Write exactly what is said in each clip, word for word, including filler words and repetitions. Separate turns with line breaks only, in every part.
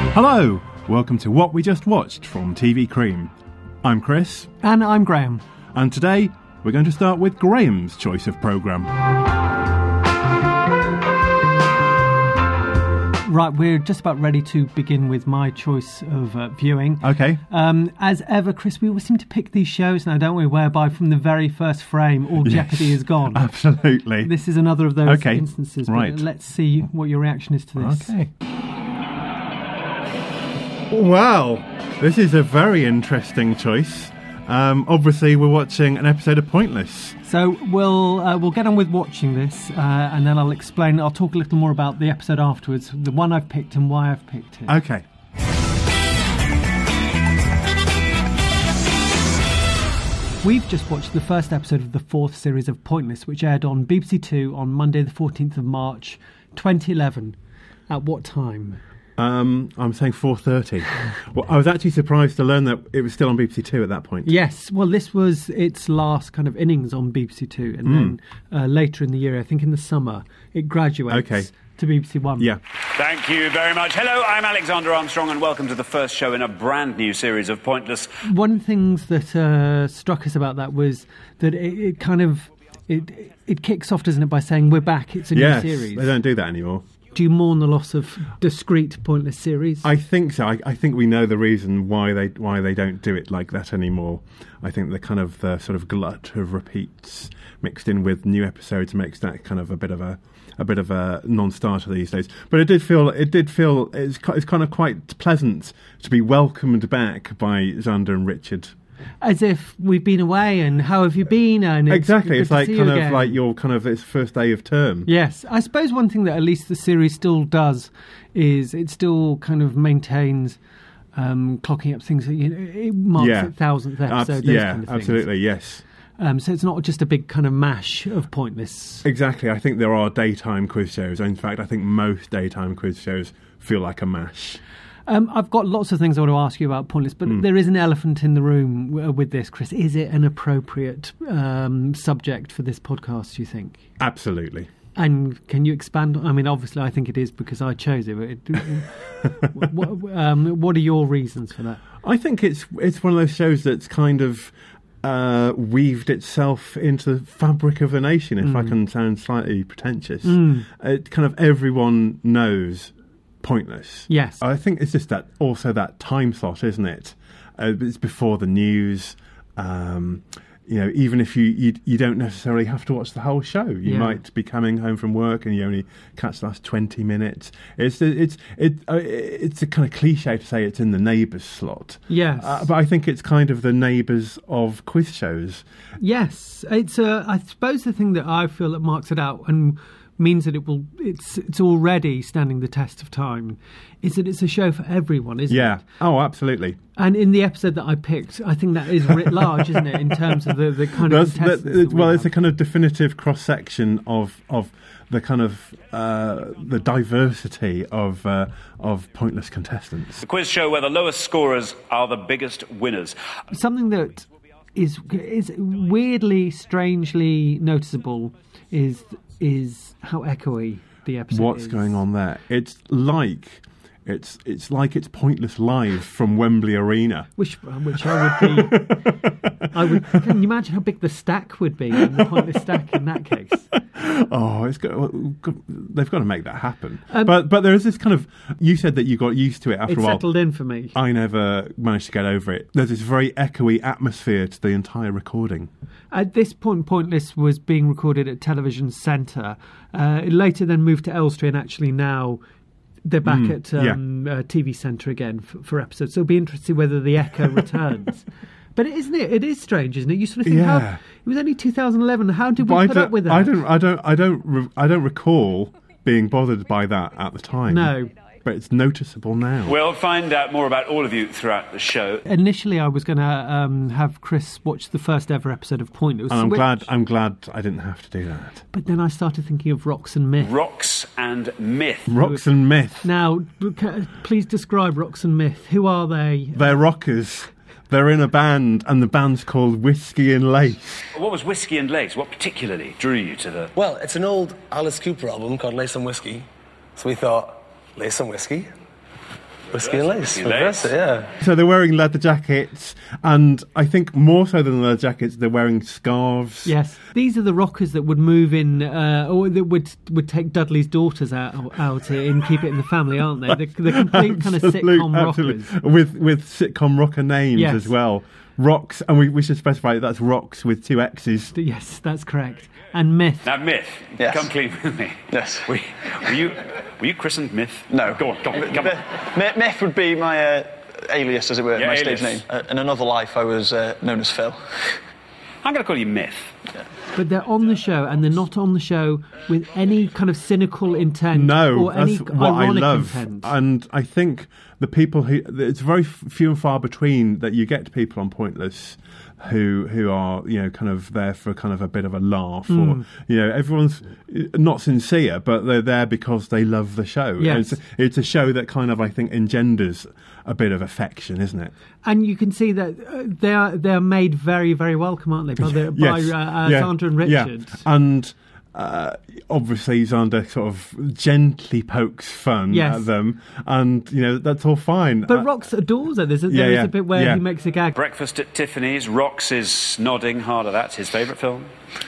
Hello, welcome to What We Just Watched from T V Cream. I'm Chris.
And I'm Graham.
And today, we're going to start with Graham's choice of programme.
Right, we're just about ready to begin with my choice of uh, viewing.
Okay.
Um, as ever, Chris, we always seem to pick these shows now, don't we, whereby from the very first frame, all
Yes,
jeopardy is gone.
Absolutely.
This is another of those
Okay,
instances. But
right.
let's see what your reaction is to this.
Okay. Wow, this is a very interesting choice. Um, obviously, we're watching an episode of Pointless.
So we'll uh, we'll get on with watching this, uh, and then I'll explain. I'll talk a little more about the episode afterwards, the one I've picked and why I've picked it.
Okay.
We've just watched the first episode of the fourth series of Pointless, which aired on B B C Two on Monday the fourteenth of March, twenty eleven. At what time?
Um, I'm saying four thirty. Well, I was actually surprised to learn that it was still on B B C Two at that point.
Yes, well, this was its last kind of innings on B B C Two, and mm. then uh, later in the year, I think in the summer, it graduates
okay.
to B B C One.
Yeah.
Thank you very much. Hello, I'm Alexander Armstrong, and welcome to the first show in a brand new series of Pointless.
One of the things that uh, struck us about that was that it, it kind of it it kicks off, doesn't it, by saying we're back. It's a
yes,
new series.
They don't do that anymore.
Do you mourn the loss of discrete Pointless series?
I think so. I, I think we know the reason why they why they don't do it like that anymore. I think the kind of the sort of glut of repeats mixed in with new episodes makes that kind of a bit of a a bit of a non-starter these days. But it did feel it did feel it's it's kind of quite pleasant to be welcomed back by Xander and Richard.
As if we've been away, and how have you been? And it's
exactly, it's like kind of
again.
like your kind of it's first day of term.
Yes, I suppose one thing that at least the series still does is it still kind of maintains um, clocking up things. You know, it marks
yeah.
its thousandth episode.
Abs-
those
yeah,
kind of things.
absolutely, yes.
Um, so it's not just a big kind of mash of Pointless.
Exactly, I think there are daytime quiz shows. In fact, I think most daytime quiz shows feel like a mash.
Um, I've got lots of things I want to ask you about Pointless, but mm. there is an elephant in the room w- with this, Chris. Is it an appropriate um, subject for this podcast, do you think?
Absolutely.
And can you expand? I mean, obviously, I think it is because I chose it. But it what, um, what are your reasons for that?
I think it's it's one of those shows that's kind of uh, weaved itself into the fabric of the nation, if mm. I can sound slightly pretentious.
Mm.
It kind of everyone knows Pointless.
Yes.
I think it's just that also that time slot, isn't it? Uh, it's before the news. Um, you know, even if you, you you don't necessarily have to watch the whole show, you
yeah.
might be coming home from work and you only catch the last twenty minutes. It's it's it uh, it's a kind of cliche to say it's in the Neighbours slot.
Yes,
uh, but I think it's kind of the Neighbours of quiz shows.
Yes, it's uh, I suppose the thing that I feel that marks it out and means that it will it's it's already standing the test of time is that it's a show for everyone, isn't
yeah.
it?
Yeah. Oh, absolutely.
And in the episode that I picked, I think that is writ large, isn't it, in terms of the, the kind of contestants that, that
well,
we
it's
have.
a kind of definitive cross section of of the kind of uh, the diversity of uh, of Pointless contestants.
The quiz show where the lowest scorers are the biggest winners.
Something that is is weirdly, strangely noticeable is is how echoey the episode
What's
is.
going on there? It's like it's it's like it's Pointless live from Wembley Arena.
Which which I would be. I would. Can you imagine how big the stack would be? The Pointless stack in that case.
Oh, it's got, they've got to make that happen. Um, but but there is this kind of. You said that you got used to it after
it
a while.
It settled in for me.
I never managed to get over it. There's this very echoey atmosphere to the entire recording.
At this point, Pointless was being recorded at Television Centre. Uh, it later then moved to Elstree, and actually now they're back mm, at um, yeah. uh, T V Centre again for, for episodes. So it'll be interesting to see whether the echo returns. But isn't it? It is strange, isn't it? You sort of think,
yeah.
how, it was only two thousand eleven. How did we
but
put up with that?
I don't. I don't. I don't. Re- I don't recall being bothered by that at the time.
No.
But it's noticeable now.
We'll find out more about all of you throughout the show.
Initially, I was going to um, have Chris watch the first ever episode of Pointless.
And I'm
which,
glad. I'm glad I didn't have to do that.
But then I started thinking of Rocks and Myth.
Rocks and Myth.
Rocks and Myth.
Now, please describe Rocks and Myth. Who are they?
They're rockers. They're in a band, and the band's called Whiskey and Lace.
What was Whiskey and Lace? What particularly drew you to the...
Well, it's an old Alice Cooper album called Lace and Whiskey. So we thought, lace and whiskey? Whiskey and lace.
Whiskey and lace.
It, yeah.
So they're wearing leather jackets, and I think more so than leather jackets, they're wearing scarves.
Yes, these are the rockers that would move in, uh, or that would would take Dudley's daughters out out and keep it in the family, aren't they? The, the complete kind of sitcom
absolutely.
rockers
with with sitcom rocker names
yes.
as well. Rocks, and we, we should specify that's Rocks with two X's.
Yes, that's correct. And Myth.
Now, Myth,
Yes.
come clean with me.
Yes.
Were, were you were you christened Myth?
No.
Go on, go on, come on.
M- Myth would be my uh, alias, as it were,
Yeah,
my
alias.
stage name. Uh, in another life, I was uh, known as Phil.
I'm going to call you Myth.
But they're on the show, and they're not on the show with any kind of cynical intent
No,
or any
that's what I
ironic
love,
intent.
and I think the people who it's very f- few and far between that you get people on Pointless who who are you know kind of there for kind of a bit of a laugh,
Mm.
or you know everyone's not sincere, but they're there because they love the show.
Yes.
It's, it's a show that kind of I think engenders a bit of affection, isn't it?
And you can see that uh, they are they are made very, very welcome, aren't they? By, the,
Yes.
by uh, uh,
Yeah.
Xander and Richard.
Yeah. And uh, obviously Xander sort of gently pokes fun
Yes.
at them, and you know that's all fine.
But
Uh,
Rox adores her. There's a,
Yeah,
there is
yeah,
a bit where
yeah.
he makes a gag.
Breakfast at Tiffany's. Rox is nodding hard at that. His favourite film.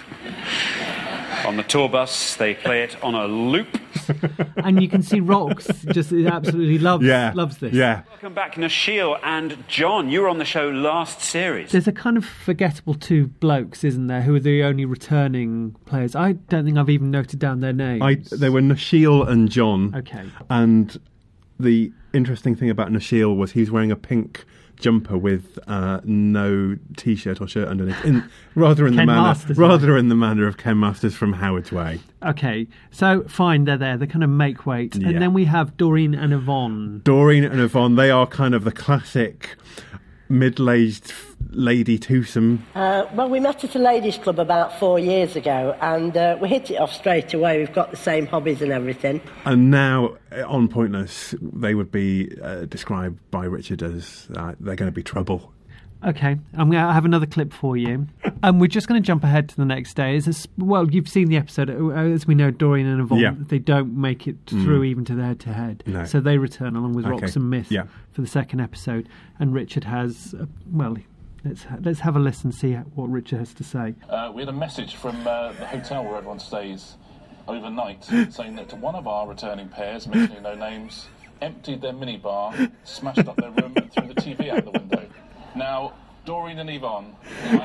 On the tour bus, they play it on a loop.
And you can see Rox just absolutely loves
yeah,
loves this.
Yeah.
Welcome back, Nasheal and John. You were on the show last series.
There's a kind of forgettable two blokes, isn't there, who are the only returning players. I don't think I've even noted down their names.
I, they were Nasheal and John.
Okay.
And the interesting thing about Nasheal was he's wearing a pink jumper with uh, no t-shirt or shirt underneath, in, rather in
Ken
the manner,
Masters,
rather in the manner of Ken Masters from Howard's Way.
Okay, so fine, they're there. They kind of make weight.
Yeah.
And then we have Doreen and Yvonne.
Doreen and Yvonne, they are kind of the classic middle-aged lady twosome.
Uh, well, we met at a ladies' club about four years ago, and uh, we hit it off straight away. We've got the same hobbies and everything.
And now, uh, on Pointless, they would be uh, described by Richard as uh, they're going to be trouble.
Okay, I'm going to have another clip for you. And we're just going to jump ahead to the next day. It's a, s- well, you've seen the episode. Uh, As we know, Doreen and Yvonne,
Yeah.
they don't make it through even to the head-to-head.
No.
So they return along with
Okay.
Rox and Myth
Yeah.
for the second episode. And Richard has, uh, well, let's ha- let's have a listen, see what Richard has to say.
Uh, we had a message from uh, the hotel where everyone stays overnight saying that one of our returning pairs, mentioning no names, emptied their minibar, smashed up their room and threw the T V out the window. Now, Doreen and Yvonne,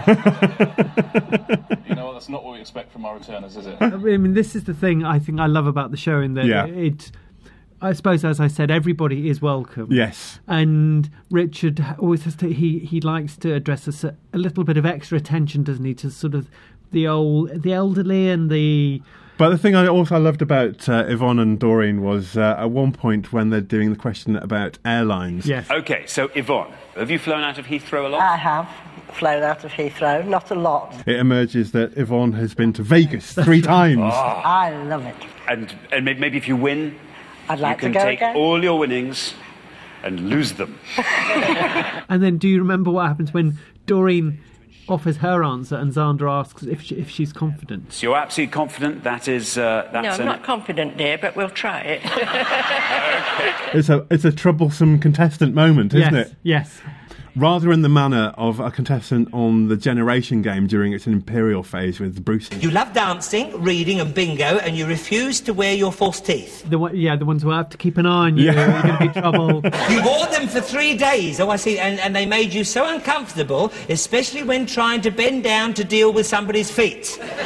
you know, that's not what we expect from our returners, is it?
I mean, this is the thing I think I love about the show, in that
Yeah.
it, I suppose, as I said, everybody is welcome.
Yes.
And Richard always has to, he, he likes to address us a, a little bit of extra attention, doesn't he, to sort of the old, the elderly and the...
But the thing I also loved about uh, Yvonne and Doreen was uh, at one point when they're doing the question about airlines.
Yes.
Okay, so Yvonne, have you flown out of Heathrow a lot?
I have flown out of Heathrow, not a lot.
It emerges that Yvonne has been to Vegas three times.
I love it.
And and may- maybe if you win,
I'd like
you can
to go
take
again.
all your winnings and lose them.
And then do you remember what happens when Doreen offers her answer and Xander asks if she, if she's confident?
So you're absolutely confident that is... Uh,
No,
that's
I'm
an-
not confident, dear, but we'll try it.
It's a it's a troublesome contestant moment, isn't
yes,
it?
yes.
Rather in the manner of a contestant on the Generation game during its Imperial phase with Bruce.
You love dancing, reading and bingo, and you refuse to wear your false teeth.
The one, yeah, the ones who have to keep an eye on you,
Yeah.
you're going to be trouble.
You wore them for three days, oh I see, and, and they made you so uncomfortable, especially when trying to bend down to deal with somebody's feet. Well,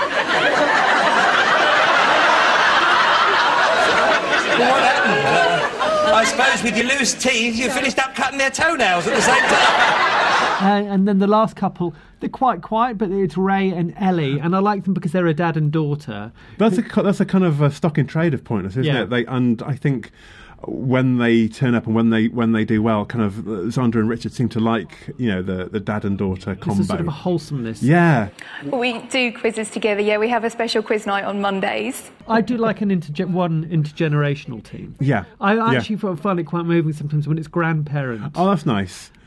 what happened? Uh, I suppose with your loose teeth, you finished up cutting their toenails at the same time.
Uh, and then the last couple, they're quite quiet, but it's Ray and Ellie, and I like them because they're a dad and daughter.
That's a co- that's a kind of a stock in trade of Pointless, isn't
Yeah.
it? They and I think when they turn up and when they when they do well, kind of uh, Xander and Richard seem to like you know the, the dad and daughter
It's
combo.
a sort of a wholesomeness.
Yeah,
We do quizzes together, yeah. We have a special quiz night on Mondays.
I do like an interge- one intergenerational team.
yeah.
I
yeah.
actually find it quite moving sometimes when it's grandparents.
Oh, that's nice.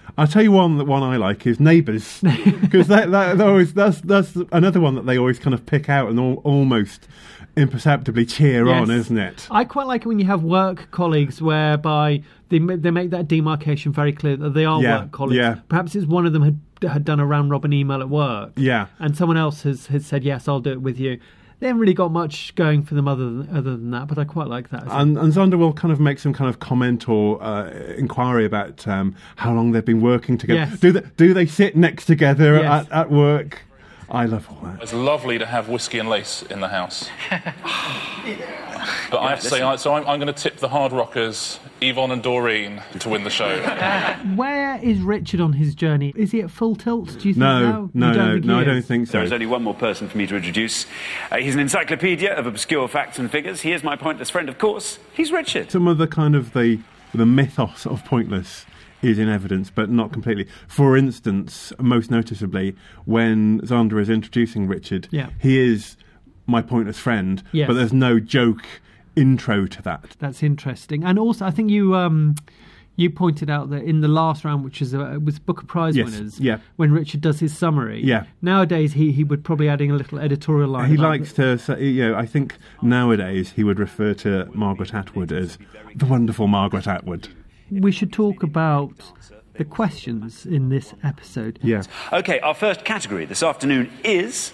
I'll tell you one that one I like is Neighbours, because that, that, that always that's that's another one that they always kind of pick out and al- almost imperceptibly cheer
Yes.
on, isn't it?
I quite like it when you have work colleagues whereby they ma- they make that demarcation very clear that they are
Yeah,
work colleagues.
yeah.
Perhaps it's one of them had had done a round robin email at work,
Yeah.
and someone else has, has said yes, I'll do it with you. They haven't really got much going for them other than, other than that, but I quite like that. As
And, and Zonda will kind of make some kind of comment or uh, inquiry about um, how long they've been working together.
Yes.
Do they, do they sit next together
Yes.
at, at work? I love all that.
It's lovely to have whiskey and lace in the house. But I have to say, I, so I'm, I'm going to tip the Hard Rockers, Yvonne and Doreen, to win the show.
Where is Richard on his journey? Is he at full tilt? Do you think
No,
now?
no,
You don't
no,
think
no,
he
I don't
is?
think so.
There is only one more person for me to introduce. Uh, he's an encyclopedia of obscure facts and figures. He is my pointless friend, of course. He's Richard.
Some of the kind of the the mythos of Pointless is in evidence, but not completely. For instance, most noticeably, when Zonda is introducing Richard,
Yeah.
he is my pointless friend,
Yes.
but there's no joke intro to that.
That's interesting. And also, I think you um, you pointed out that in the last round, which is uh, was Booker Prize
Yes,
winners,
yeah.
when Richard does his summary,
Yeah.
nowadays he, he would probably adding a little editorial line.
He
about
likes
the-
to say, you know, I think nowadays he would refer to Margaret Atwood as the wonderful Margaret Atwood.
We should talk about the questions in this episode.
Yeah.
OK, our first category this afternoon is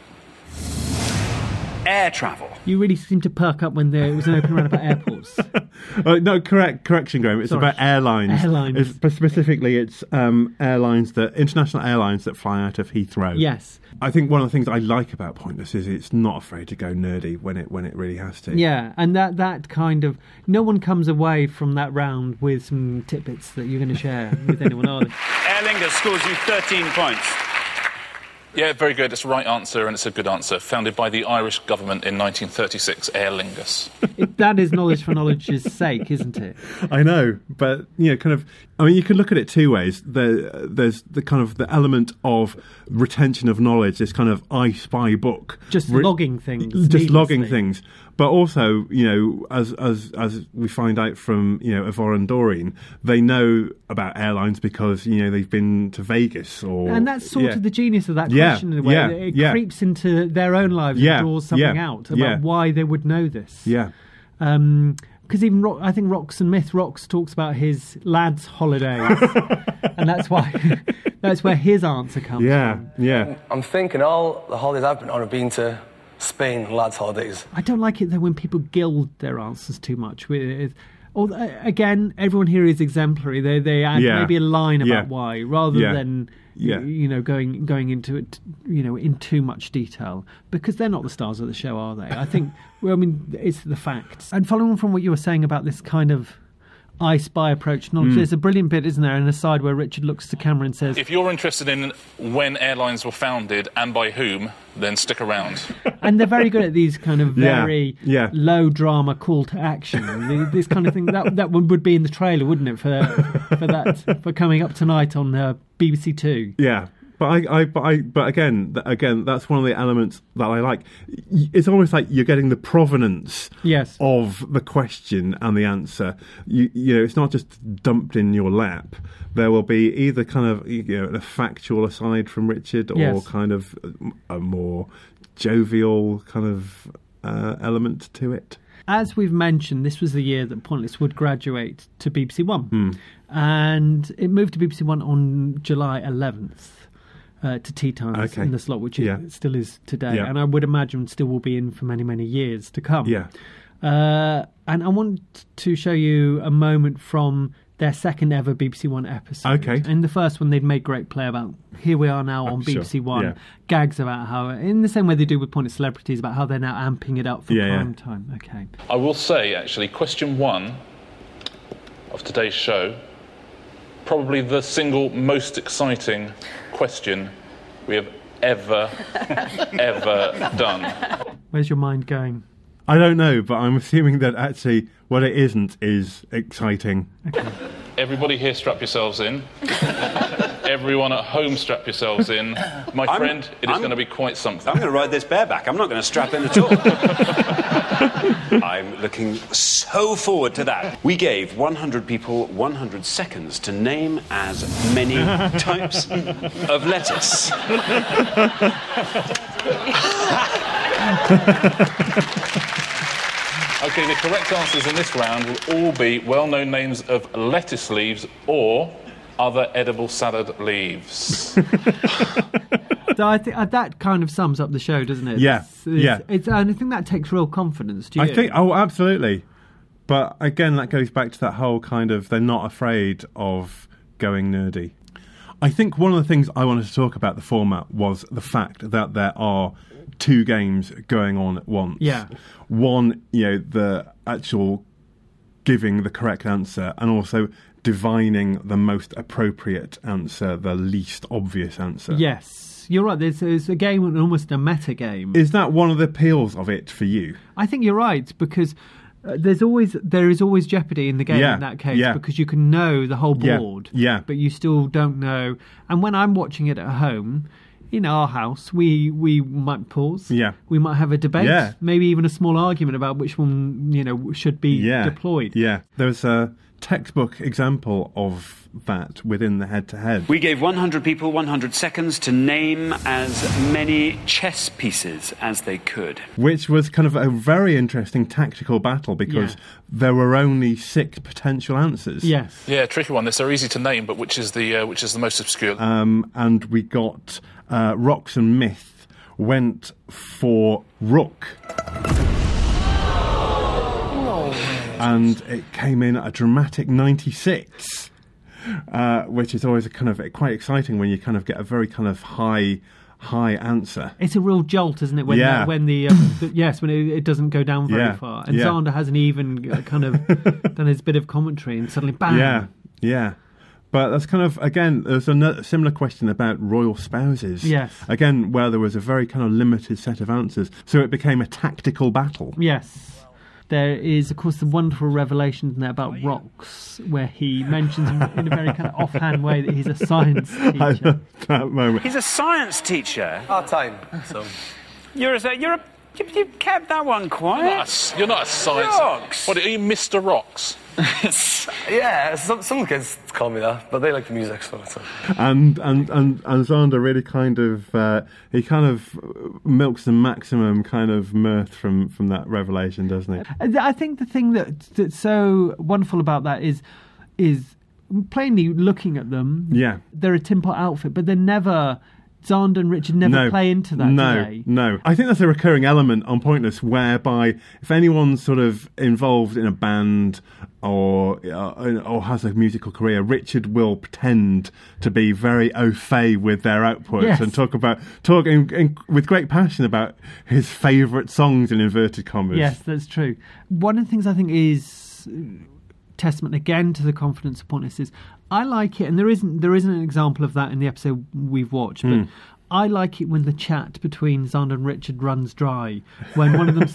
air travel.
You really seem to perk up when there was an open round about airports.
Uh, no, correct, correction, Graham. It's
Sorry.
about airlines.
Airlines.
It's, but specifically, it's um, airlines that international airlines that fly out of Heathrow.
Yes.
I think one of the things I like about Pointless is it's not afraid to go nerdy when it when it really has to.
Yeah, and that, that kind of... No one comes away from that round with some tidbits that you're going to share with anyone, are they?
Aer Lingus scores you thirteen points.
Yeah, very good. It's the right answer, and it's a good answer. Founded by the Irish government in nineteen thirty-six, Aer Lingus.
It, that is knowledge for knowledge's sake, isn't it?
I know, but you know, kind of. I mean, you can look at it two ways. There, there's the kind of the element of retention of knowledge. This kind of I Spy book,
Just
Re-
logging things.
just logging
needlessly.
things. But also, you know, as as as we find out from you know Yvonne and Doreen, they know about airlines because you know they've been to Vegas or
And that's sort
yeah.
of the genius of that
Yeah,
question in a way.
yeah,
It
yeah.
creeps into their own lives
Yeah,
and draws something
yeah,
out about
yeah.
why they would know this.
Yeah.
Um, because even Ro- I think Rocks and Myth Rocks talks about his lads' holidays, and that's why that's where his answer comes
Yeah,
from.
yeah.
I'm thinking all the holidays I've been on have been to Spain, lads' holidays.
I don't like it though when people gild their answers too much. With, or again, everyone here is exemplary. They they add
Yeah.
maybe a line about
Yeah.
why rather
Yeah.
than
Yeah.
you know going going into it you know in too much detail, because they're not the stars of the show, are they? I think. Well, I mean, it's the facts. And following on from what you were saying about this kind of I Spy approach to knowledge,
Mm.
there's a brilliant bit, isn't there, in a side where Richard looks to camera and says,
If you're interested in when airlines were founded and by whom, then stick around.
and they're very good at these kind of
Yeah,
very
yeah.
low drama call to action. The- this kind of thing that that one would be in the trailer, wouldn't it, for for that for coming up tonight on uh, B B C Two.
Yeah, but I, I, but I, but again, th- again, that's one of the elements that I like. Y- It's almost like you're getting the provenance
Yes.
of the question and the answer. You, you know, it's not just dumped in your lap. There will be either kind of you know a factual aside from Richard, or
Yes.
kind of a more jovial kind of uh, element to it.
As we've mentioned, this was the year that Pointless would graduate to B B C One,
Hmm.
and it moved to B B C One on July eleventh. Uh, to tea times
Okay.
in the slot, which it
Yeah.
still is today,
Yeah.
and I would imagine still will be in for many, many years to come.
Yeah.
Uh, and I want to show you a moment from their second ever B B C One episode.
Okay.
In the first one, they'd made great play about here we are now on
Sure.
B B C One.
Yeah.
Gags about how, in the same way they do with Pointless Celebrities, about how they're now amping it up for
Yeah, yeah.
prime time. Okay.
I will say, actually, question one of today's show, probably the single most exciting question we have ever, ever done.
Where's your mind going?
I don't know, but I'm assuming that actually what it isn't is exciting.
Okay.
Everybody here strap yourselves in. Everyone at home, strap yourselves in. My
I'm,
friend, it is
I'm,
going to be quite something.
I'm going to ride this bareback. I'm not going to strap in at all. I'm looking so forward to that. We gave one hundred people one hundred seconds to name as many types of lettuce.
OK, the correct answers in this round will all be well-known names of lettuce leaves or other edible salad leaves.
So I think uh, that kind of sums up the show, doesn't it?
Yeah,
it's, it's,
yeah.
It's, and I think that takes real confidence. Do you?
I think, oh, absolutely. But again, that goes back to that whole kind of they're not afraid of going nerdy. I think one of the things I wanted to talk about the format was the fact that there are two games going on at once.
Yeah.
One, you know, the actual giving the correct answer, and also divining the most appropriate answer, the least obvious answer.
Yes, you're right. There's, there's a game, almost a meta game.
Is that one of the appeals of it for you?
I think you're right, because uh, there's always there is always jeopardy in the game
yeah,
in that case,
yeah.
because you can know the whole
Yeah,
board,
yeah.
but you still don't know. And when I'm watching it at home, in our house, we we might pause.
Yeah.
We might have a debate.
Yeah.
Maybe even a small argument about which one, you know, should be
yeah.
deployed.
Yeah. There's a textbook example of that within the head-to-head.
We gave one hundred people one hundred seconds to name as many chess pieces as they could.
Which was kind of a very interesting tactical battle because
Yeah.
there were only six potential answers.
Yes.
Yeah, tricky one. They're easy to name, but which is the uh, which is the most obscure?
Um, and we got uh, Rocks and Myth went for Rook. And it came in at a dramatic ninety-six, uh, which is always a kind of quite exciting when you kind of get a very kind of high, high answer.
It's a real jolt, isn't it? When
Yeah.
the, when the, um, the yes, when it, it doesn't go down very
Yeah.
far, and
Yeah.
Zander hasn't even uh, kind of done his bit of commentary, and suddenly bam.
Yeah, yeah. But that's kind of, again, there's a no- similar question about royal spouses.
Yes.
Again, where there was a very kind of limited set of answers. So it became a tactical battle.
Yes. There is, of course, the wonderful revelation in there about rocks, where he mentions in in a very kind of offhand way that he's a science
I
teacher.
love that moment.
He's a science teacher.
Part time, so.
You're a... You're a you, you kept that one
You're
quiet.
not a, you're not a science...
Rocks.
What, are you Mister Rocks?
Yeah, some, some kids call me that, but they like the music, so it's okay.
And and and and Zander really kind of uh, he kind of milks the maximum kind of mirth from from that revelation, doesn't he?
I think the thing that that's so wonderful about that is is plainly looking at them.
Yeah.
They're a Tin Pot outfit, but they're never. Zander and Richard never
no,
play into that,
no,
do they?
No, I think that's a recurring element on Pointless, whereby if anyone's sort of involved in a band or uh, or has a musical career, Richard will pretend to be very au fait with their outputs
Yes.
and talk about talk in, in, with great passion about his favourite songs in inverted commas.
Yes, that's true. One of the things I think is testament again to the confidence of Pointless is I like it, and there isn't there isn't an example of that in the episode we've watched, but
Mm.
I like it when the chat between Zander and Richard runs dry, when one of them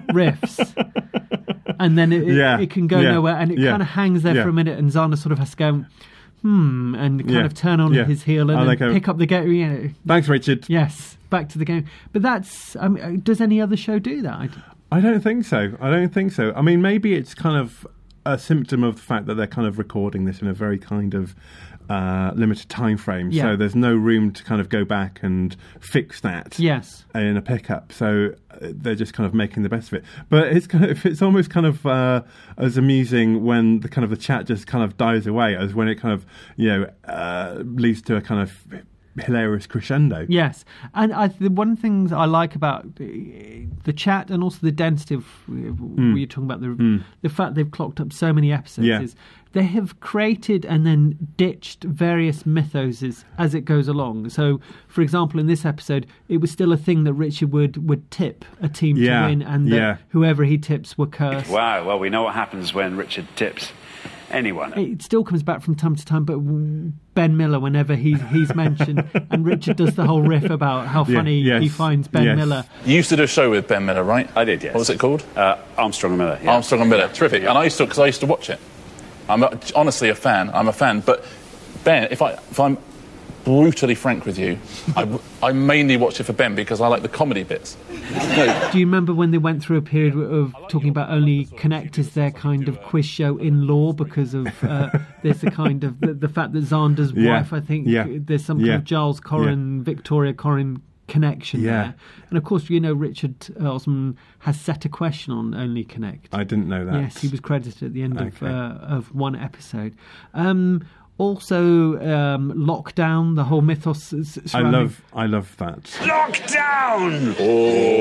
riffs, and then it, it,
Yeah,
it can go
yeah,
nowhere, and it
yeah,
kind of hangs there
yeah.
for a minute, and Zander sort of has to go, hmm, and kind
Yeah,
of turn on
yeah.
his heel and
I
then
like how-
pick up the game. You know,
Thanks, Richard.
yes, back to the game. But that's, I mean, does any other show do that? I d-
I don't think so. I don't think so. I mean, maybe it's kind of a symptom of the fact that they're kind of recording this in a very kind of uh, limited time frame.
Yeah.
So there's no room to kind of go back and fix that
Yes.
in a pickup. So uh, they're just kind of making the best of it. But it's kind of, it's almost kind of uh, as amusing when the kind of the chat just kind of dies away as when it kind of, you know, uh, leads to a kind of hilarious crescendo.
Yes, and I, the one things I like about the, the chat and also the density of mm. you're talking about the
Mm.
the fact they've clocked up so many episodes
Yeah.
is they have created and then ditched various mythoses as it goes along. So, for example, in this episode, it was still a thing that Richard would, would tip a team
Yeah,
to win, and that
yeah.
whoever he tips were cursed.
Wow, well, we know what happens when Richard tips anyone.
It still comes back from time to time, but Ben Miller, whenever he's, he's mentioned, and Richard does the whole riff about how
Yeah,
funny
yes,
he finds Ben
yes.
Miller.
You used to do a show with Ben Miller, right?
I did, yes.
What was it called?
Uh, Armstrong and Miller. Yeah.
Armstrong and Miller. Terrific. And I used to, because I used to watch it. I'm a, honestly a fan. I'm a fan. But Ben, if I if I'm brutally frank with you, I, I mainly watch it for Ben because I like the comedy bits. No.
Do you remember when they went through a period of talking about only Connect as their kind of quiz show in law because of uh, there's the kind of the, the fact that Xander's
Yeah.
wife, I think,
Yeah.
there's some
Yeah.
kind of Giles Corrin, Victoria Corrin connection
Yeah.
there. And of course, you know, Richard Osman has set a question on Only Connect.
I didn't know that.
Yes, he was credited at the end
Okay.
of uh, of one episode. Um, also, um, Lockdown, the whole mythos. s-
I
surrounding-
love, I love that.
Lockdown! Oh,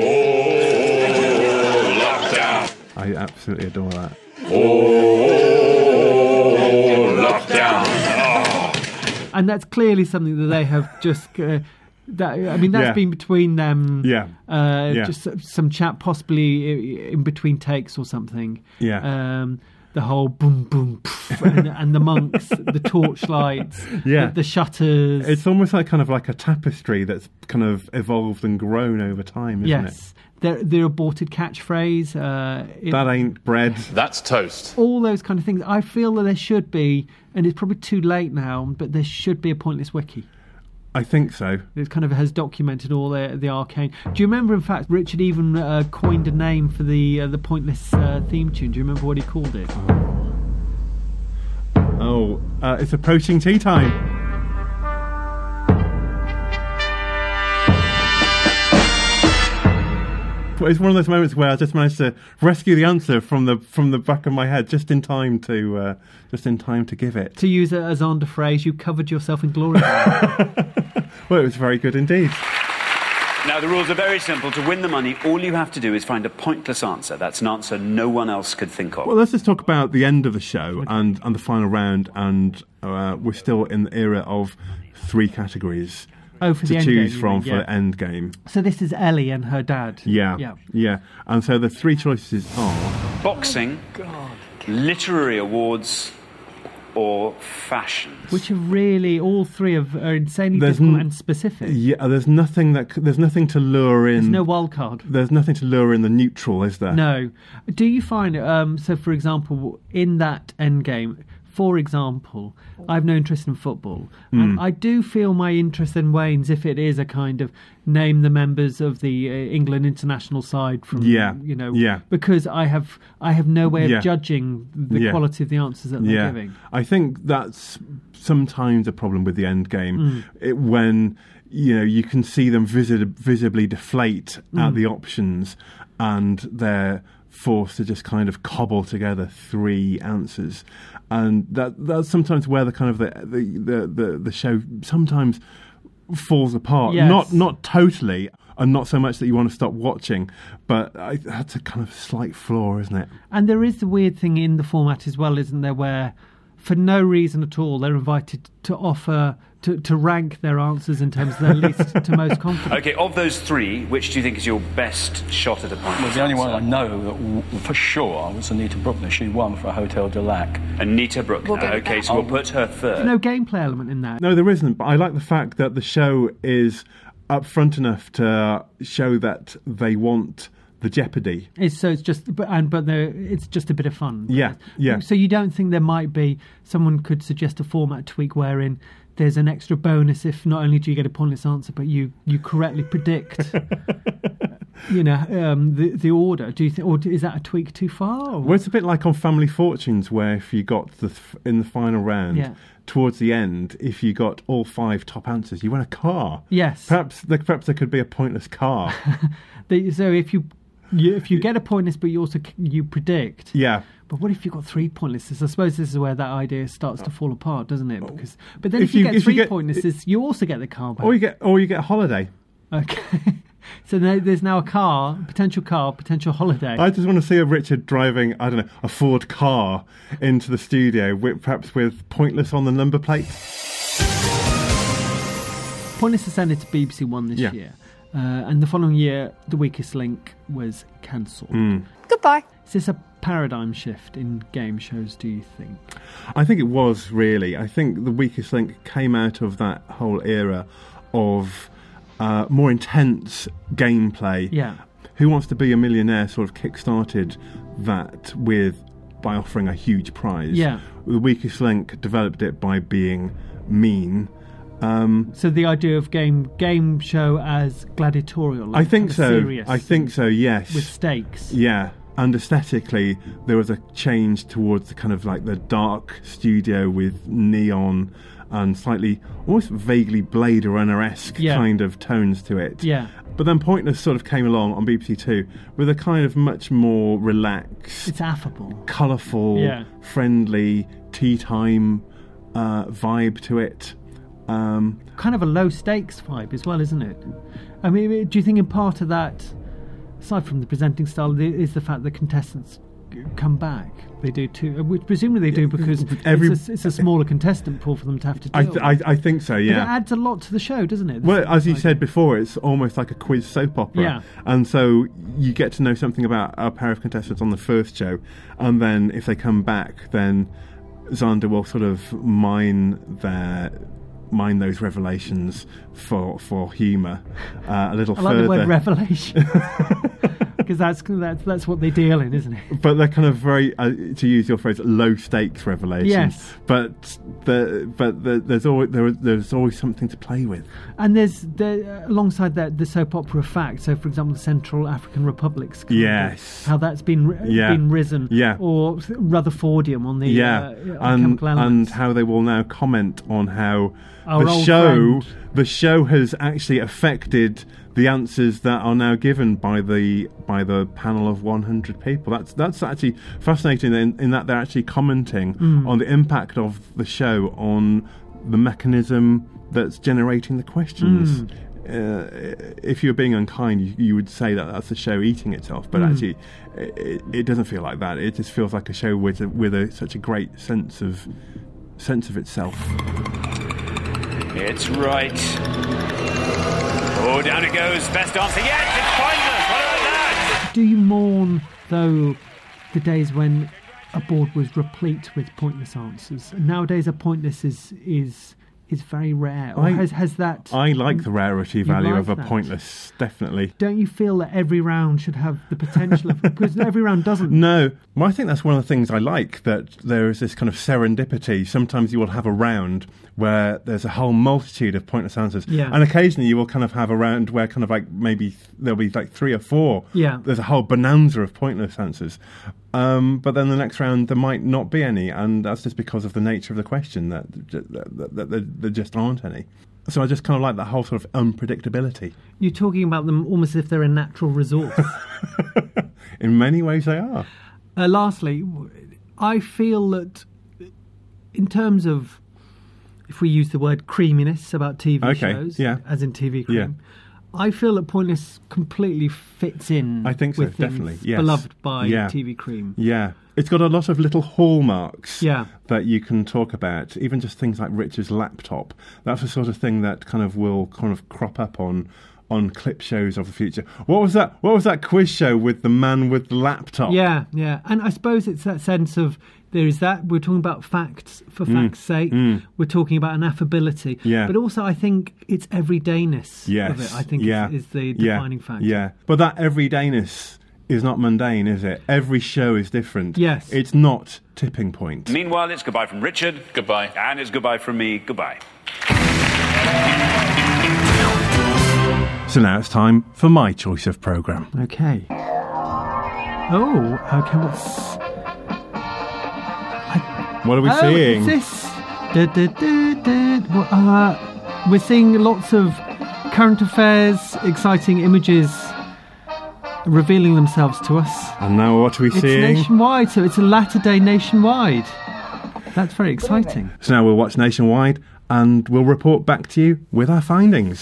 lockdown.
I absolutely adore that.
Oh, lockdown. Oh.
And that's clearly something that they have just. Uh, that I mean, that's
Yeah.
been between them.
Yeah.
Uh,
Yeah.
Just some chat, possibly in between takes or something.
Yeah.
Um, the whole boom, boom, poof, and, and the monks, the torchlights,
Yeah.
the, the shutters.
It's almost like kind of like a tapestry that's kind of evolved and grown over time, isn't
yes. Their, their aborted catchphrase. Uh,
it?
it-
That ain't bread.
That's toast.
all those kind of things. I feel that there should be, and it's probably too late now, but there should be a Pointless Wiki.
I think so.
It kind of has documented all the the arcane. Do you remember, in fact, Richard even uh, coined a name for the uh, the Pointless uh, theme tune? Do you remember what he called it?
Oh, uh, it's approaching tea time. It's one of those moments where I just managed to rescue the answer from the from the back of my head just in time to uh, just in time to give it.
To use a Xander phrase, you covered yourself in glory.
Well, it was very good indeed.
Now, the rules are very simple. To win the money, all you have to do is find a pointless answer. That's an answer no one else could think of.
Well, let's just talk about the end of the show and, and the final round, and uh, we're still in the era of three categories
Oh, for
to
the end
choose
game, you
from
mean,
for
yeah.
the end game.
So this is Ellie and her dad.
Yeah,
Yeah.
yeah. And so the three choices are
Boxing, literary awards, or fashion.
Which are really, all three of are insanely
There's
difficult
n-
and specific.
yeah. There's nothing that c- there's nothing to lure in.
There's no wild card.
There's nothing to lure in the neutral, is there?
No. Do you find, um, so for example, in that end game, for example, I have no interest in football. And
Mm.
I do feel my interest in wanes if it is a kind of name the members of the uh, England international side from,
Yeah,
you know,
yeah.
because I have I have no way of
Yeah.
judging the
Yeah.
quality of the answers that they're
Yeah,
giving.
I think that's sometimes a problem with the end game
Mm.
it, when you know you can see them visi- visibly deflate at
Mm.
the options, and they're forced to just kind of cobble together three answers, and that that's sometimes where the kind of the the the, the, the show sometimes falls apart.
Yes.
Not not totally. And not so much that you want to stop watching, but I, that's a kind of slight flaw, isn't it?
And there is the weird thing in the format as well, isn't there, where for no reason at all they're invited to offer, to, to rank their answers in terms of their least to most confident.
Okay, of those three, which do you think is your best shot at a pointless
Well, the only one I
answer?
know that w- for sure was Anita Brookner. She won for Hotel de Lac.
Anita Brookner.
We'll go with
Okay,
that.
so we'll put her third.
No gameplay element in that.
No, there isn't. But I like the fact that the show is upfront enough to show that they want the jeopardy.
It's, so it's just, but and but there, it's just a bit of fun.
Yeah, yeah.
So you don't think there might be, someone could suggest a format tweak wherein there's an extra bonus if not only do you get a pointless answer, but you you correctly predict, you know, um, the the order. Do you think, or is that a tweak too far? Or?
Well, it's a bit like on Family Fortunes, where if you got the th- in the final round,
Yeah.
towards the end, if you got all five top answers, you won a car.
Yes.
Perhaps there, perhaps there could be a pointless car.
The- so if you, you if you get a pointless, but you also c- you predict.
Yeah.
But what if you've got three pointlesses? I suppose this is where that idea starts to fall apart, doesn't it? Because, but then if,
If
you,
you-
get
if you
three
get-
pointlesses, you also get the car back.
Or you get or you get a holiday.
Okay. So now there's now a car, potential car, potential holiday.
I just want to see a Richard driving, I don't know, a Ford car into the studio, with, perhaps with pointless on the number plate.
Pointless ascended to B B C One this
Yeah.
year. Uh, and the following year, The Weakest Link was cancelled.
Mm.
Goodbye.
Is this a paradigm shift in game shows, do you think?
I think it was, really. I think The Weakest Link came out of that whole era of uh, more intense gameplay.
Yeah.
Who Wants to Be a Millionaire sort of kick-started that with by offering a huge prize.
Yeah.
The Weakest Link developed it by being mean Um,
so the idea of game game show as gladiatorial. Like
I think so.
Serious
I think so. Yes.
With stakes.
Yeah. And aesthetically, there was a change towards the kind of like the dark studio with neon and slightly, almost vaguely Blade Runner-esque
yeah.
kind of tones to it.
Yeah.
But then Pointless sort of came along on B B C Two with a kind of much more relaxed,
it's affable,
colourful,
yeah.
friendly tea time uh, vibe to it. Um,
kind of a low stakes vibe as well, isn't it? I mean, do you think in part of that, aside from the presenting style, is the fact that contestants come back? They do too, which presumably they do because Every, it's, a, it's a smaller contestant pool for them to have to do.
I, th- I, I think so, yeah.
But it adds a lot to the show, doesn't it?
Well, as you said before, it's almost like a quiz soap opera.
Yeah.
And so you get to know something about a pair of contestants on the first show, and then if they come back, then Xander will sort of mine their... mine those revelations for for humour uh, a little
I like
further.
the word revelation because that's, that's that's what they deal in, isn't it?
But they're kind of very, uh, to use your phrase, low stakes revelations.
Yes.
But the but the, there's always there, there's always something to play with.
And there's the, alongside that the soap opera fact. So, for example, the Central African Republics.
Yes.
How that's been
yeah.
been risen.
Yeah.
Or Rutherfordium on the
yeah.
uh,
and
chemical elements.
And how they will now comment on how
Our
the
old
show
friend.
the show has actually affected the answers that are now given by the by the panel of one hundred people. That's that's actually fascinating in, in that they're actually commenting
Mm.
on the impact of the show on the mechanism that's generating the questions.
Mm.
Uh, if you were being unkind, you, you would say that that's the show eating itself, but
Mm.
actually, it, it doesn't feel like that. It just feels like a show with a, with a, such a great sense of sense of itself.
It's right. Oh, down it goes. Best answer yet. It's Pointless. What about that?
Do you mourn, though, the days when a board was replete with pointless answers? Nowadays, a pointless is is is very rare. Or
I,
has has that?
I like the rarity value
like
of a
that?
pointless, definitely.
Don't you feel that every round should have the potential of, because every round doesn't?
No. Well, I think that's one of the things I like, that there is this kind of serendipity. Sometimes you will have a round where there's a whole multitude of pointless answers.
Yeah.
And occasionally you will kind of have a round where kind of like maybe th- there'll be like three or four.
Yeah.
There's a whole bonanza of pointless answers. Um, but then the next round there might not be any, and that's just because of the nature of the question, that, that, that, that, that there just aren't any. So I just kind of like that whole sort of unpredictability.
You're talking about them almost as if they're a natural resource.
In many ways they are.
Uh, lastly, I feel that in terms of, if we use the word creaminess about T V
Okay,
shows,
yeah.
as in T V cream,
Yeah.
I feel that Pointless completely fits in.
I think so,
with things
definitely. Yes.
Beloved by
Yeah.
T V cream.
Yeah. It's got a lot of little hallmarks
Yeah.
that you can talk about, even just things like Richard's laptop. That's the sort of thing that kind of will kind of crop up on on clip shows of the future. What was that? What was that quiz show with the man with the laptop?
Yeah, yeah. And I suppose it's that sense of, there is that, we're talking about facts for
Mm,
facts' sake.
mm.
We're talking about an affability.
Yeah.
But also, I think it's everydayness
Yes.
of it, I think,
yeah.
is, is the
yeah.
defining factor.
Yeah. But that everydayness is not mundane, is it? Every show is different.
Yes.
It's not tipping point.
Meanwhile, it's goodbye from Richard.
Goodbye.
And it's goodbye from me. Goodbye.
So now it's time for my choice of programme.
Okay. Oh, okay, what's...
What are we
oh,
seeing?
What's this? Da, da, da, da. Well, uh, we're seeing lots of current affairs, exciting images revealing themselves to us.
And now what are we
It's
seeing?
nationwide, so it's a latter day nationwide. That's very exciting.
So now we'll watch Nationwide and we'll report back to you with our findings.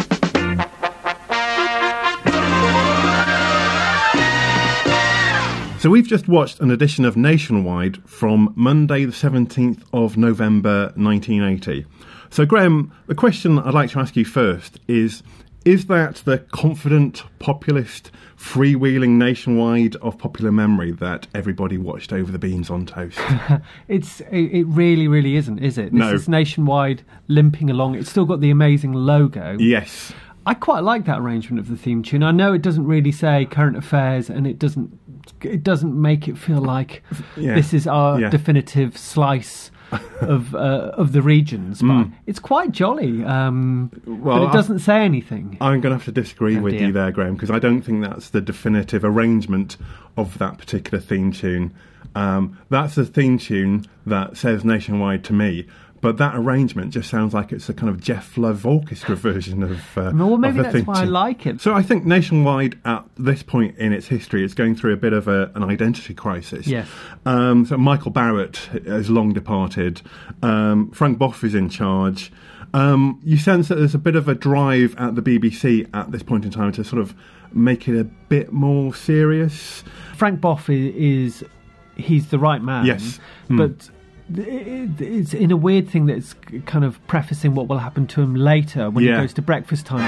So we've just watched an edition of Nationwide from Monday the seventeenth of November nineteen eighty. So Graham, the question I'd like to ask you first is, is that the confident, populist, freewheeling Nationwide of popular memory that everybody watched over the beans on toast?
It's it, it really, really isn't, is it? This
No.
is Nationwide limping along. It's still got the amazing logo.
Yes.
I quite like that arrangement of the theme tune. I know it doesn't really say current affairs, and it doesn't it doesn't make it feel like
Yeah.
this is our
Yeah.
definitive slice of uh, of the regions. But
Mm.
it's quite jolly, um,
Well,
but it
I-
doesn't say anything.
I'm going to have to disagree
Oh,
with
dear.
you there, Graham, because I don't think that's the definitive arrangement of that particular theme tune. Um, that's a theme tune that says Nationwide to me, but that arrangement just sounds like it's a kind of Jeff Love orchestra version of. Uh,
Well, maybe
of the
that's
theme
why I
tune.
like it.
So I think Nationwide at this point in its history is going through a bit of a, an identity crisis.
Yes.
Um, so Michael Barrett has long departed. Um, Frank Boff is in charge. Um, you sense that there's a bit of a drive at the B B C at this point in time to sort of make it a bit more serious.
Frank Boff i- is he's the right man.
Yes. Mm.
But it- it's in a weird thing that's kind of prefacing what will happen to him later when
Yeah.
he goes to breakfast time.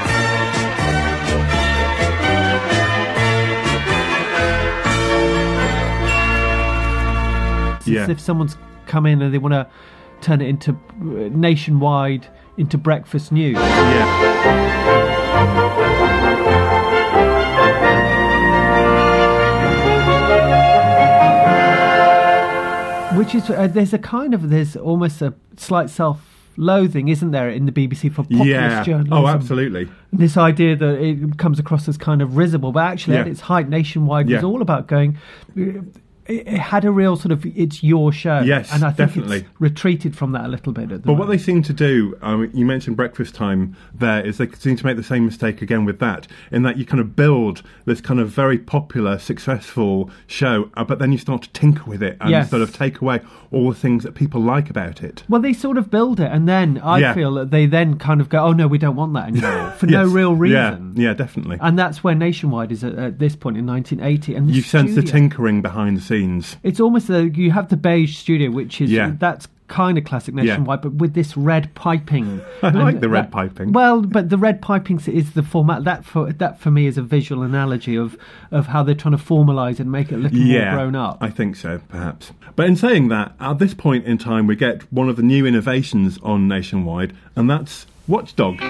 It's
Yeah.
as if someone's come in and they want to turn it into uh, nationwide, into breakfast news. Which is, uh, there's a kind of, there's almost a slight self-loathing, isn't there, in the B B C for populist
Yeah.
journalism?
Oh, absolutely.
This idea that it comes across as kind of risible, but actually at
Yeah.
its height, Nationwide was
Yeah.
all about going... It, it had a real sort of, it's your show.
Yes,
and I think
definitely.
it's retreated from that a little bit at the
But what
moment.
they seem to do, um, you mentioned breakfast time there, is they seem to make the same mistake again with that, in that you kind of build this kind of very popular, successful show, uh, but then you start to tinker with it and
Yes.
sort of take away all the things that people like about it.
Well, they sort of build it, and then I
Yeah.
feel that they then kind of go, oh no, we don't want that anymore, for no
Yes.
real
Yeah.
reason.
Yeah, definitely.
And that's where Nationwide is at, at this point in nineteen eighty. And the
You sense the
studio-
tinkering behind the scenes.
It's almost the, you have the beige studio, which is
Yeah.
that's kind of classic
Yeah.
Nationwide, but with this red piping.
I like
And
the red
that-
piping.
Well, but the red piping is the format that for that for me is a visual analogy of of how they're trying to formalise it and make it a little
Yeah,
more grown up.
I think so, perhaps. But in saying that, at this point in time, we get one of the new innovations on Nationwide, and that's Watchdog.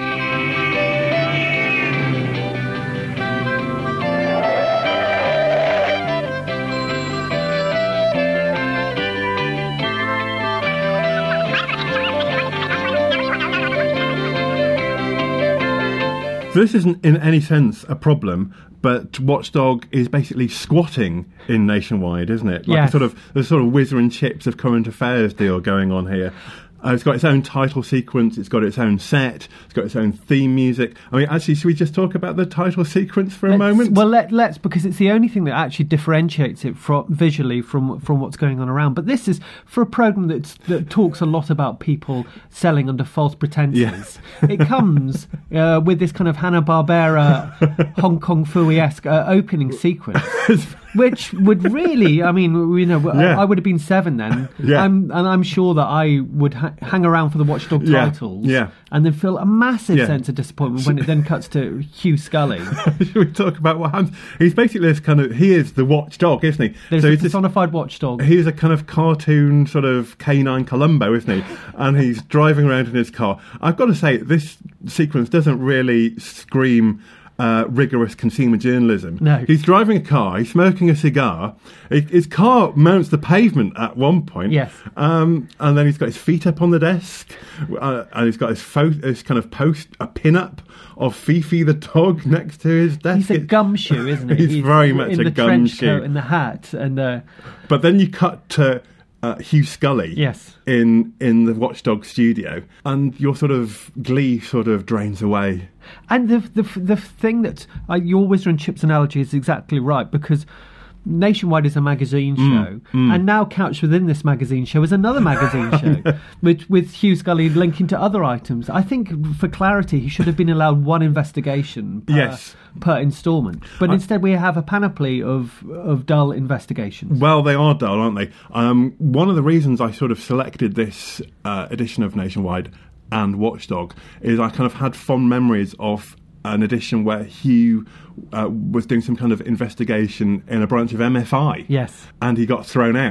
So this isn't in any sense a problem, but Watchdog is basically squatting in Nationwide, isn't it? Like
Yes.
a sort of the sort of whizzer and chips of current affairs deal going on here. Uh, it's got its own title sequence, it's got its own set, it's got its own theme music. I mean, actually, should we just talk about the title sequence for a
Let's-
moment?
Well, let, let's, because it's the only thing that actually differentiates it from, visually from from what's going on around. But this is for a program that's, that talks a lot about people selling under false pretenses.
Yes.
It comes uh, with this kind of Hanna-Barbera, Hong Kong Phooey-esque uh, opening sequence, which would really, I mean, you know,
Yeah.
I would have been seven then,
Yeah.
I'm, and I'm sure that I would ha- hang around for the Watchdog
Yeah.
titles,
Yeah.
and then feel a massive
Yeah.
sense of disappointment when it then cuts to Hugh Scully.
Should we talk about what happens? He's basically this kind of, he is the watchdog, isn't he?
There's
so
a
he's this-
personified watchdog.
He's a kind of cartoon sort of canine Columbo, isn't he? And he's driving around in his car. I've got to say, this sequence doesn't really scream uh, rigorous consumer journalism.
No.
He's driving a car, he's smoking a cigar. His his car mounts the pavement at one point.
Yes.
Um, and then he's got his feet up on the desk. Uh, and he's got his, pho- his kind of post, a pin-up of Fifi the dog next to his desk.
He's a gumshoe, isn't he?
He's very much
in
a
the trench
gumshoe.
coat and the hat, and uh,
But then you cut to uh, Hugh Scully
Yes.
in in the Watchdog studio, and your sort of glee sort of drains away.
and the the the thing that uh, your Whizzer and Chips analogy is exactly right, because Nationwide is a magazine show,
mm.
and now couched within this magazine show is another magazine show, with with Hugh Scully linking to other items. I think, for clarity, he should have been allowed one investigation per,
Yes.
per instalment, but
I-
instead we have a panoply of of dull investigations.
Well, they are dull, aren't they? Um, one of the reasons I sort of selected this uh, edition of Nationwide and Watchdog is I kind of had fond memories of an edition where Hugh uh, was doing some kind of investigation in a branch of M F I.
Yes.
And he got thrown out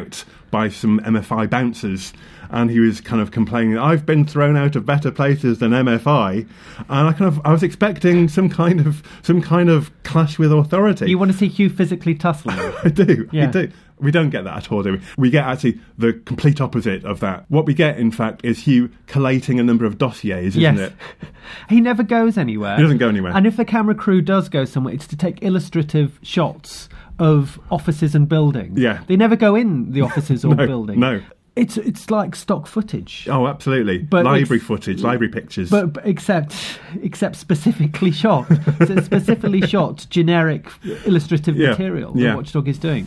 by some M F I bouncers. And he was kind of complaining, I've been thrown out of better places than M F I. And I kind of I was expecting some kind of some kind of clash with authority.
You want to see Hugh physically tussling?
I do,
yeah.
I do. We don't get that at all, do we? We get actually the complete opposite of that. What we get, in fact, is Hugh collating a number of dossiers, isn't
yes.
it?
He never goes anywhere.
He doesn't go anywhere.
And if the camera crew does go somewhere, it's to take illustrative shots of offices and buildings.
Yeah.
They never go in the offices or
no,
buildings.
No.
It's it's like stock footage.
Oh, absolutely.
But
library footage, library pictures.
But, but except except specifically shot. So it's specifically shot generic illustrative
yeah.
material that
yeah.
Watchdog is doing.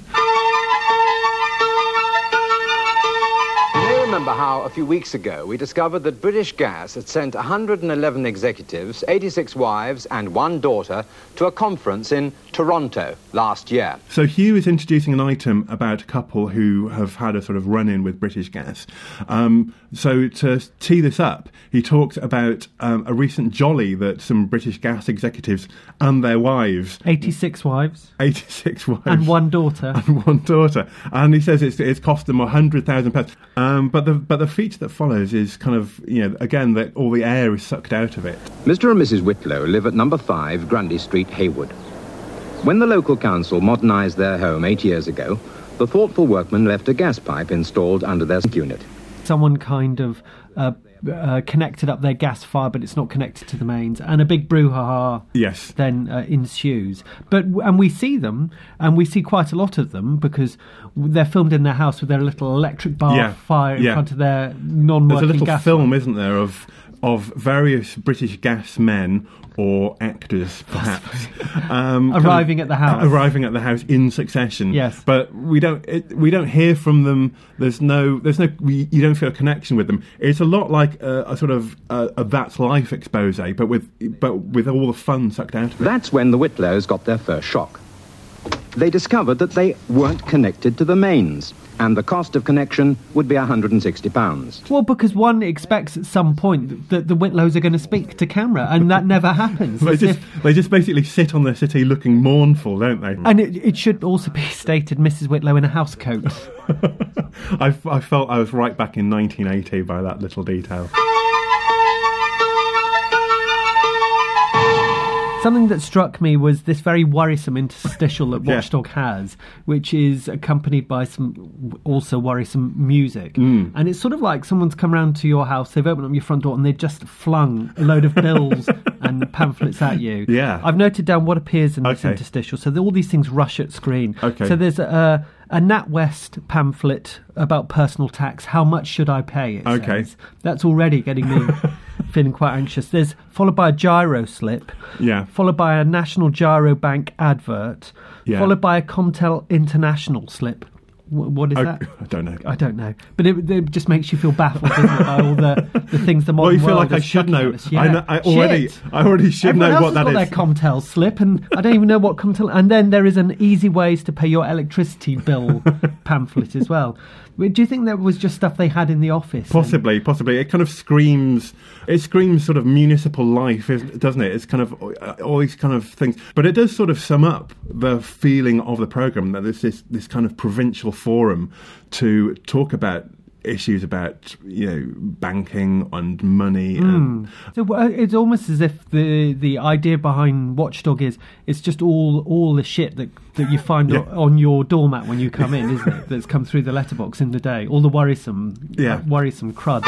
You may remember how a few weeks ago we discovered that British Gas had sent one hundred eleven executives, eighty-six wives and one daughter to a conference in Toronto last year.
So Hugh is introducing an item about a couple who have had a sort of run-in with British Gas. Um, so to tee this up, he talks about um, a recent jolly that some British Gas executives and their wives...
eighty-six wives.
eighty-six wives.
And one daughter.
And one daughter. And he says it's, it's cost them one hundred thousand pounds. Um, but the but the feature that follows is kind of, you know, again, that all the air is sucked out of it.
Mister and Missus Whitlow live at number five Grundy Street, Haywood. When the local council modernised their home eight years ago, the thoughtful workmen left a gas pipe installed under their sink unit.
Someone kind of uh, uh, connected up their gas fire, but it's not connected to the mains, and a big brouhaha
yes.
then uh, ensues. But and we see them, and we see quite a lot of them, because they're filmed in their house with their little electric bar
yeah.
fire in
yeah.
front of their non-working gas.
There's a little
gas
film,
fire.
isn't there, of of various British gas men or actors, perhaps, um,
arriving
kind of,
at the house,
arriving at the house in succession.
Yes,
but we don't it, we don't hear from them. There's no there's no we, you don't feel a connection with them. It's a lot like a, a sort of a, a That's Life expose, but with but with all the fun sucked out of it.
That's when the Whitlows got their first shock. They discovered that they weren't connected to the mains, and the cost of connection would be one hundred sixty pounds.
Well, because one expects at some point that the Whitlows are going to speak to camera, and that never happens.
they, just, if... they just basically sit on their settee looking mournful, don't they?
And it, it should also be stated Missus Whitlow in a house coat.
I, I felt I was right back in nineteen eighty by that little detail.
Something that struck me was this very worrisome interstitial that
yeah.
Watchdog has, which is accompanied by some also worrisome music.
Mm.
And it's sort of like someone's come round to your house, they've opened up your front door, and they've just flung a load of bills and pamphlets at you.
Yeah.
I've noted down what appears in this
okay.
interstitial. So all these things rush at screen.
Okay.
So there's a, a NatWest pamphlet about personal tax. How much should I pay? It
okay.
says. That's already getting me feeling quite anxious. There's followed by a gyro slip.
Yeah.
Followed by a National Gyro Bank advert.
Yeah.
Followed by a Comtel International slip. W- what is
I,
that?
I don't know.
I don't know. But it, it just makes you feel baffled, doesn't it, by all the, the things the modern
well, you feel
world
like I
is
should
chucking
know.
at us. Yeah.
I, know I already,
Shit.
I already should
Everyone
know
else
what that
has got
is.
their Comtel slip, and I don't even know what Comtel. And then there is an easy ways to pay your electricity bill pamphlet as well. Do you think that was just stuff they had in the office?
Possibly, and... possibly. It kind of screams. It screams sort of municipal life, doesn't it? It's kind of all these kind of things, but it does sort of sum up the feeling of the programme that there's this this kind of provincial forum to talk about issues about, you know, banking and money.
Mm.
And
so uh, it's almost as if the the idea behind Watchdog is it's just all all the shit that that you find yeah. on your doormat when you come in, isn't it? That's come through the letterbox in the day. All the worrisome,
yeah.
uh, worrisome crud.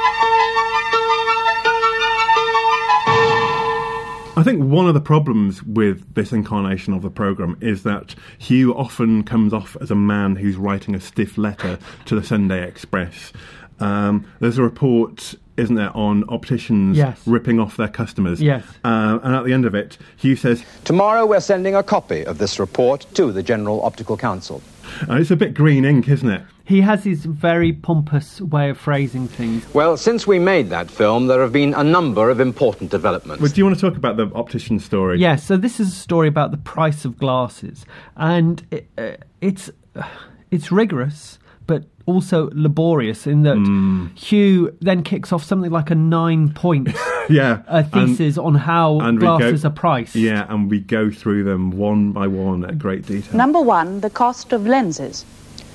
I think one of the problems with this incarnation of the programme is that Hugh often comes off as a man who's writing a stiff letter to the Sunday Express. Um, there's a report, isn't there, on opticians
yes.
ripping off their customers.
Yes.
Uh, and at the end of it, Hugh says...
Tomorrow we're sending a copy of this report to the General Optical Council.
Uh, it's a bit green ink, isn't it?
He has his very pompous way of phrasing things.
Well, since we made that film, there have been a number of important developments.
Well, do you want to talk about the optician story?
Yes, so this is a story about the price of glasses. And it, uh, it's uh, it's rigorous, but also laborious in that mm. Hugh then kicks off something like a nine-point
yeah,
uh, thesis
and,
on how
and
glasses
go,
are priced.
Yeah, and we go through them one by one at great detail.
Number one, the cost of lenses.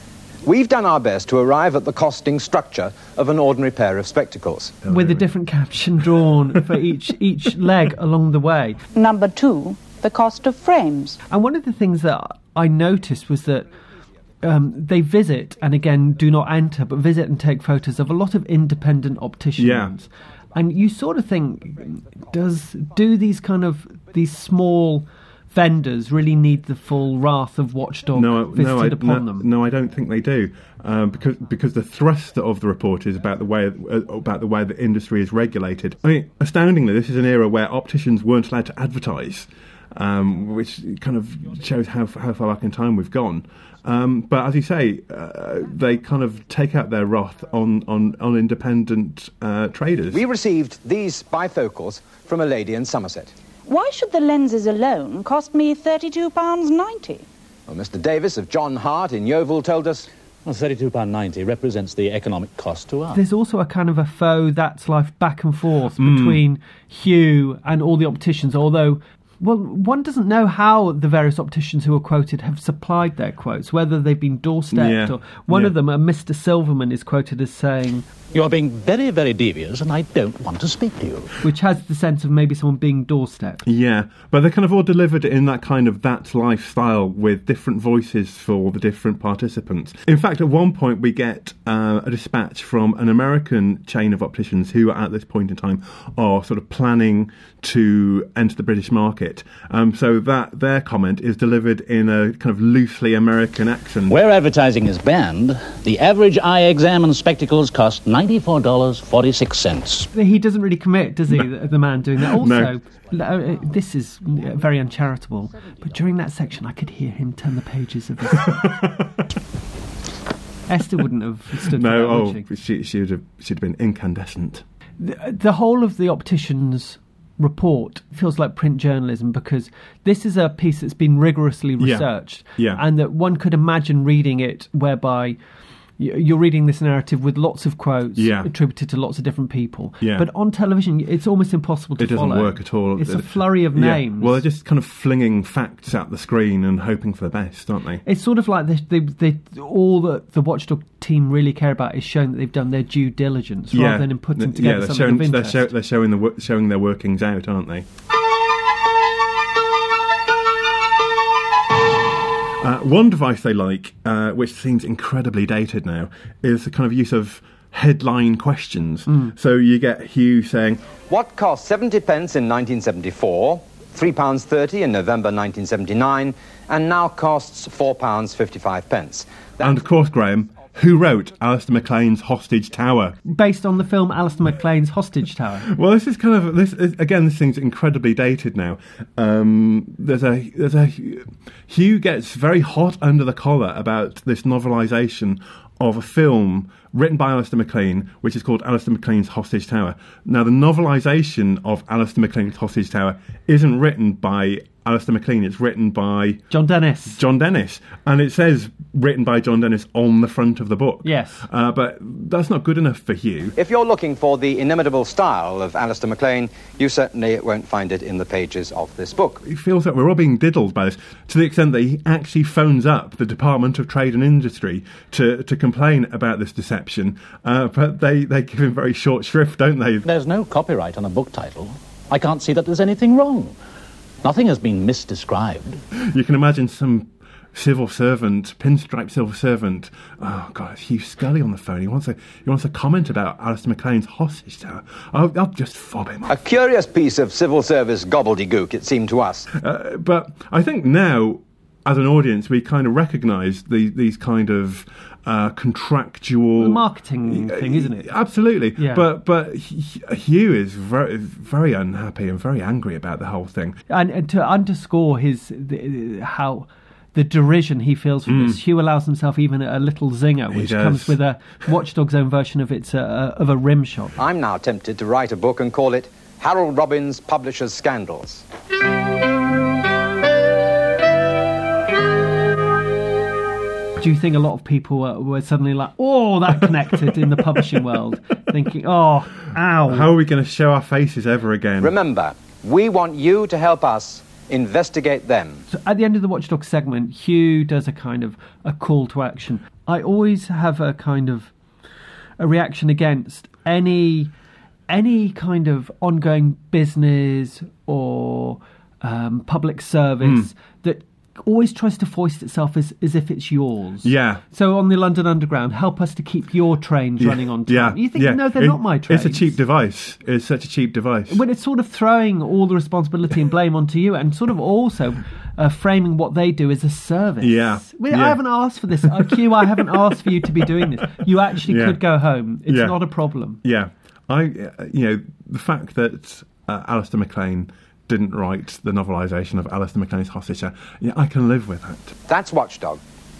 We've done our best to arrive at the costing structure of an ordinary pair of spectacles.
With a different caption drawn for each each leg along the way.
Number two, the cost of frames.
And one of the things that I noticed was that um, they visit, and again, do not enter, but visit and take photos of a lot of independent opticians.
Yeah.
And you sort of think, does do these kind of, these small vendors really need the full wrath of Watchdog
no,
visited
no, I,
upon
no,
them?
No, I don't think they do, um, because because the thrust of the report is about the way uh, about the way the industry is regulated. I mean, astoundingly, this is an era where opticians weren't allowed to advertise, um, which kind of shows how how far back in time we've gone. Um, but as you say, uh, they kind of take out their wrath on on, on independent uh, traders.
We received these bifocals from a lady in Somerset.
Why should the lenses alone cost me thirty-two pounds ninety?
Well, Mister Davis of John Hart in Yeovil told us...
Well, thirty-two pounds ninety represents the economic cost to us.
There's also a kind of a faux That's Life back and forth
Mm.
between Hugh and all the opticians, although... Well, one doesn't know how the various opticians who are quoted have supplied their quotes, whether they've been doorstepped
Yeah,
or... One
yeah.
of them, a Mister Silverman, is quoted as saying...
You are being very, very devious, and I don't want to speak to you.
Which has the sense of maybe someone being doorstepped.
Yeah, but they're kind of all delivered in that kind of That's Life style with different voices for the different participants. In fact, at one point we get uh, a dispatch from an American chain of opticians who at this point in time are sort of planning to enter the British market. Um, so that their comment is delivered in a kind of loosely American accent.
Where advertising is banned, the average eye exam and spectacles cost ninety-four dollars and forty-six cents.
He doesn't really commit, does he,
No.
the, the man doing that?
No.
Also, uh, this is uh, very uncharitable, but during that section I could hear him turn the pages of his... Esther wouldn't have stood
No,
for that,
oh,
would she?
she, she would have, she'd have been incandescent.
The, the whole of the opticians' report feels like print journalism, because this is a piece that's been rigorously
Yeah.
researched,
Yeah.
and that one could imagine reading it whereby y- you're reading this narrative with lots of quotes
Yeah.
attributed to lots of different people.
Yeah.
But on television, it's almost impossible to
It doesn't
follow.
work at all.
It's a
It-
flurry of
yeah.
names.
Well, they're just kind of flinging facts at the screen and hoping for the best, aren't they?
It's sort of like they, they, they, all that the Watchdog team really care about is showing that they've done their due diligence, rather than in putting
Th-
together
yeah, they're
something
showing,
of
they're,
interest.
show, they're showing the wo- showing their workings out, aren't they? Uh, one device they like, uh, which seems incredibly dated now, is the kind of use of headline questions.
Mm.
So you get Hugh saying,
What cost seventy pence in nineteen seventy-four, three pounds thirty in November nineteen seventy-nine, and now costs four pounds fifty-five pence?
and of course, Graham, who wrote Alistair MacLean's Hostage Tower?
Based on the film Alistair MacLean's Hostage Tower.
Well, this is kind of this is, again. This thing's incredibly dated now. Um, there's a there's a Hugh gets very hot under the collar about this novelisation of a film written by Alistair MacLean, which is called Alistair MacLean's Hostage Tower. Now, the novelisation of Alistair MacLean's Hostage Tower isn't written by Alistair MacLean, it's written by
John Dennis.
John Dennis, and it says written by John Dennis on the front of the book.
Yes.
Uh, but that's not good enough for Hugh.
If you're looking for the inimitable style of Alistair MacLean, you certainly won't find it in the pages of this book.
He feels that we're all being diddled by this, to the extent that he actually phones up the Department of Trade and Industry to, to complain about this deception, uh, but they, they give him very short shrift, don't they?
There's no copyright on a book title. I can't see that there's anything wrong. Nothing has been misdescribed.
You can imagine some civil servant, pinstripe civil servant. Oh God, it's Hugh Scully on the phone. He wants a he wants a comment about Alistair MacLean's Hostage Tower. I'll, I'll just fob him.
A curious piece of civil service gobbledygook, it seemed to us.
Uh, but I think now, as an audience, we kind of recognise the, these kind of uh, contractual
The marketing thing, isn't it?
Absolutely.
Yeah.
But but Hugh is very very unhappy and very angry about the whole thing.
And, and to underscore his the, how the derision he feels for
Mm.
this, Hugh allows himself even a little zinger,
He
which
does.
comes with a Watchdog's own version of its uh, of a rim shot.
I'm now tempted to write a book and call it Harold Robbins Publishers' Scandals.
Do you think a lot of people were, were suddenly like, oh, that connected in the publishing world, thinking, oh, ow.
How are we going to show our faces ever again?
Remember, we want you to help us investigate them.
So at the end of the Watchdog segment, Hugh does a kind of a call to action. I always have a kind of a reaction against any any kind of ongoing business or um, public service mm. that always tries to foist itself as, as if it's yours.
Yeah.
So on the London Underground, help us to keep your trains
yeah.
running on time.
Yeah.
You think,
yeah.
no, they're
it,
not my trains.
It's a cheap device. It's such a cheap device.
When it's sort of throwing all the responsibility and blame onto you and sort of also uh, framing what they do as a service.
Yeah.
Well,
yeah.
I haven't asked for this. Uh, Q, I haven't asked for you to be doing this. You actually
yeah.
could go home. It's
yeah.
not a problem.
Yeah. I, uh, you know, the fact that uh, Alistair MacLean didn't write the novelisation of Alistair MacLean's Hostage, yeah, I can live with that.
That's Watchdog.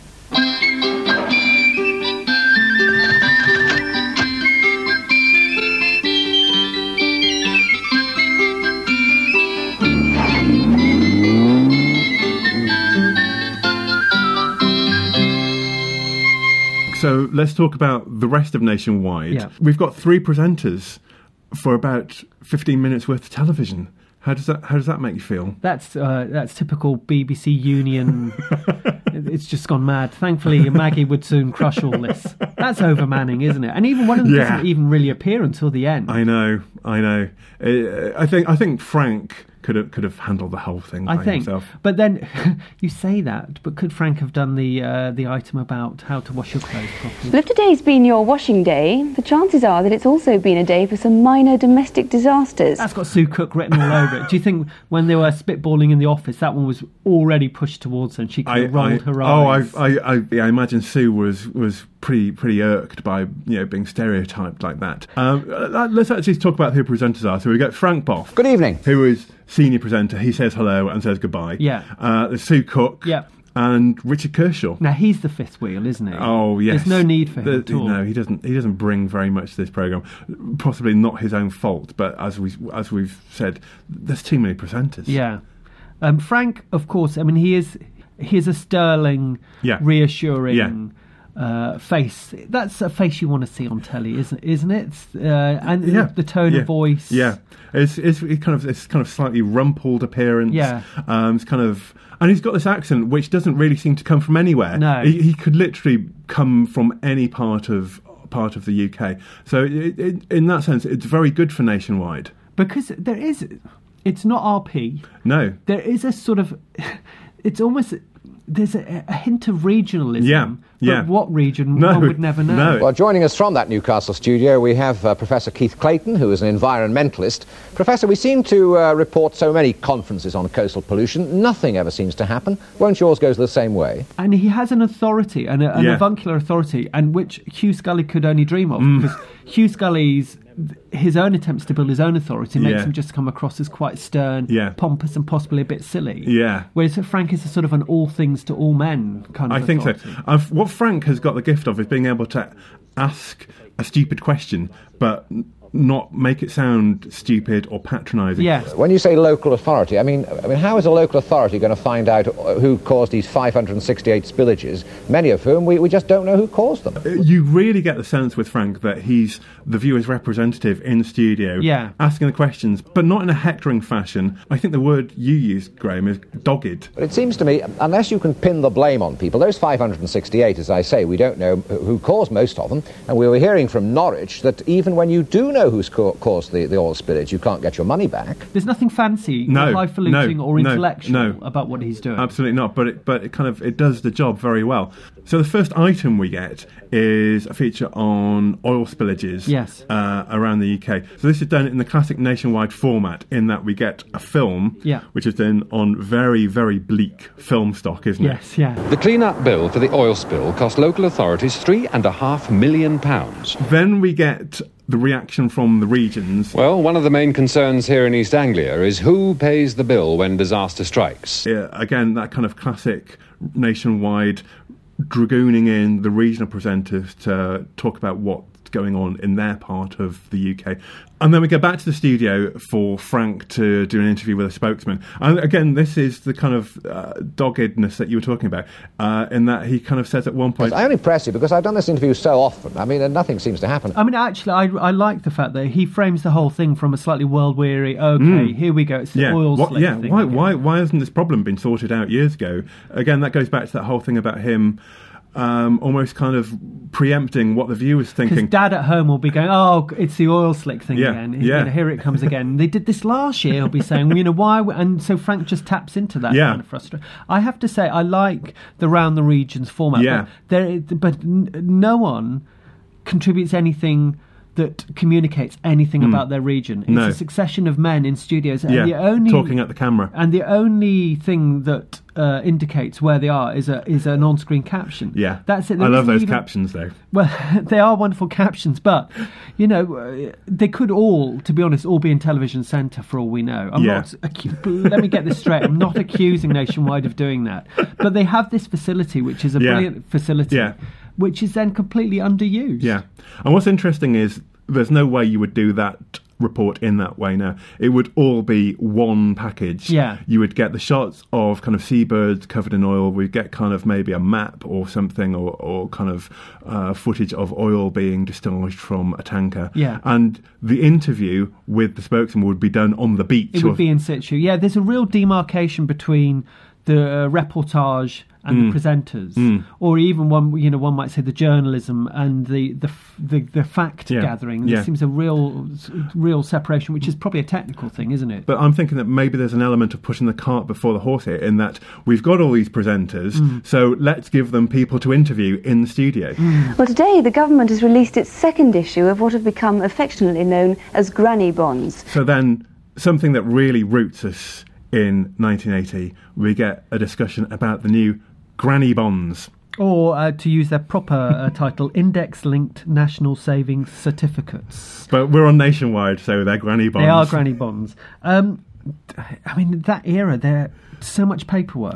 So let's talk about the rest of Nationwide.
Yeah.
We've got three presenters for about fifteen minutes worth of television. How does that How does that make you feel?
That's uh, that's typical B B C Union. It's just gone mad. Thankfully, Maggie would soon crush all this. That's overmanning, isn't it? And even one of them
yeah.
doesn't even really appear until the end.
I know, I know. Uh, I think I think Frank could have could have handled the whole thing by
I think.
himself.
But then you say that, but could Frank have done the uh, the item about how to wash your clothes properly?
Well, if today's been your washing day, the chances are that it's also been a day for some minor domestic disasters.
That's got Sue Cook written all over it. Do you think when they were spitballing in the office, that one was already pushed towards her and she could have rolled
I,
her
oh,
eyes?
Oh, I, I, I, I imagine Sue was was pretty pretty irked by you know being stereotyped like that. Um, let's actually talk about who presenters are. So we get Frank Boff.
Good evening.
Who is senior presenter. He says hello and says goodbye.
Yeah.
Uh, there's Sue Cook.
Yeah.
And Richard Kershaw.
Now he's the fifth wheel, isn't he?
Oh yes.
There's no need for him
the,
at all.
No, he doesn't. He doesn't bring very much to this program. Possibly not his own fault, but as we as we've said, there's too many presenters.
Yeah. Um, Frank, of course. I mean, he is he is a sterling,
yeah.
reassuring.
Yeah.
Uh, face. That's a face you want to see on telly, isn't isn't it? Uh, and
yeah.
the tone
yeah.
of voice.
Yeah, it's it's it kind of it's kind of slightly rumpled appearance.
Yeah,
um, it's kind of, and he's got this accent which doesn't really seem to come from anywhere.
No,
he, he could literally come from any part of part of the U K. So it, it, in that sense, it's very good for Nationwide
because there is. It's not R P.
No,
there is a sort of. It's almost. There's a, a hint of regionalism.
Yeah,
but
yeah.
what region,
no,
one would never know.
No.
Well, joining us from that Newcastle studio, we have uh, Professor Keith Clayton, who is an environmentalist. Professor, we seem to uh, report so many conferences on coastal pollution. Nothing ever seems to happen. Won't yours go the same way?
And he has an authority, an, an
yeah.
avuncular authority, and which Hugh Scully could only dream of.
Mm.
Because Hugh Scully's his own attempts to build his own authority makes
yeah.
him just come across as quite stern,
yeah.
pompous, and possibly a bit silly.
Yeah.
Whereas Frank is a sort of an all things to all men kind of
I think
authority.
so. I've, what Frank has got the gift of is being able to ask a stupid question, but not make it sound stupid or patronising.
Yes.
When you say local authority, I mean, I mean, how is a local authority going to find out who caused these five hundred sixty-eight spillages, many of whom we, we just don't know who caused them?
You really get the sense with Frank that he's the viewer's representative in the studio,
yeah.
asking the questions, but not in a hectoring fashion. I think the word you used, Graham, is dogged.
But it seems to me, unless you can pin the blame on people, those five hundred sixty-eight, as I say, we don't know who caused most of them, and we were hearing from Norwich that even when you do know who's ca- caused the, the oil spillage, you can't get your money back.
There's nothing fancy,
no,
or highfalutin,
no,
or
no,
intellectual
no.
about what he's doing.
Absolutely not, but it, but it kind of it does the job very well. So the first item we get is a feature on oil spillages
yes.
uh, around the U K. So this is done in the classic Nationwide format, in that we get a film,
yeah.
which is done on very, very bleak film stock, isn't
yes,
it?
Yes, yeah.
The clean-up bill for the oil spill cost local authorities three and a half million pounds.
Then we get the reaction from the regions.
Well, one of the main concerns here in East Anglia is who pays the bill when disaster strikes.
Yeah, again, that kind of classic Nationwide dragooning in the regional presenters to talk about what going on in their part of the U K. And then we go back to the studio for Frank to do an interview with a spokesman. And again, this is the kind of uh, doggedness that you were talking about, uh, in that he kind of says at one point...
I only press you because I've done this interview so often. I mean, and nothing seems to happen.
I mean, actually, I, I like the fact that he frames the whole thing from a slightly world-weary, OK, mm. here we go, it's the
yeah.
oil
what,
slick
yeah.
thing.
Why, why, why hasn't this problem been sorted out years ago? Again, that goes back to that whole thing about him... Um, almost kind of preempting what the viewer's thinking.
Because Dad at home will be going, oh, it's the oil slick thing
yeah,
again.
Yeah.
You know, here it comes again. They did this last year. He'll be saying, well, you know, why? And so Frank just taps into that
yeah.
kind of frustration. I have to say, I like the Round the Regions format.
Yeah.
But, there, but n- no one contributes anything that communicates anything mm. about their region. It's
no.
a succession of men in studios. And
yeah,
the only,
talking at the camera.
And the only thing that uh, indicates where they are is a is an on-screen caption.
Yeah.
That's it. There
I love those
even,
captions, though.
Well, they are wonderful captions, but, you know, uh, they could all, to be honest, all be in Television Centre for all we know. I'm
yeah.
not... Acu- let me get this straight. I'm not accusing Nationwide of doing that. But they have this facility, which is a
yeah.
brilliant facility.
Yeah.
Which is then completely underused.
Yeah. And what's interesting is there's no way you would do that report in that way now. It would all be one package.
Yeah.
You would get the shots of kind of seabirds covered in oil. We'd get kind of maybe a map or something, or, or kind of uh, footage of oil being discharged from a tanker.
Yeah.
And the interview with the spokesman would be done on the beach.
It would be in situ. Yeah, there's a real demarcation between the uh, reportage and
mm.
the presenters,
mm.
or even one, you know, one might say the journalism and the the the, the fact
yeah.
gathering.
Yeah.
There seems a real real separation, which is probably a technical thing, isn't it?
But I'm thinking that maybe there's an element of pushing the cart before the horse here, in that we've got all these presenters, mm. so let's give them people to interview in the studio.
Mm. Well, today the government has released its second issue of what have become affectionately known as granny bonds.
So then, something that really roots us in nineteen eighty, we get a discussion about the new granny bonds.
Or, uh, to use their proper uh, title, index-linked national savings certificates.
But we're on Nationwide, so they're granny bonds.
They are granny bonds. Um, I mean, that era, they're so much paperwork.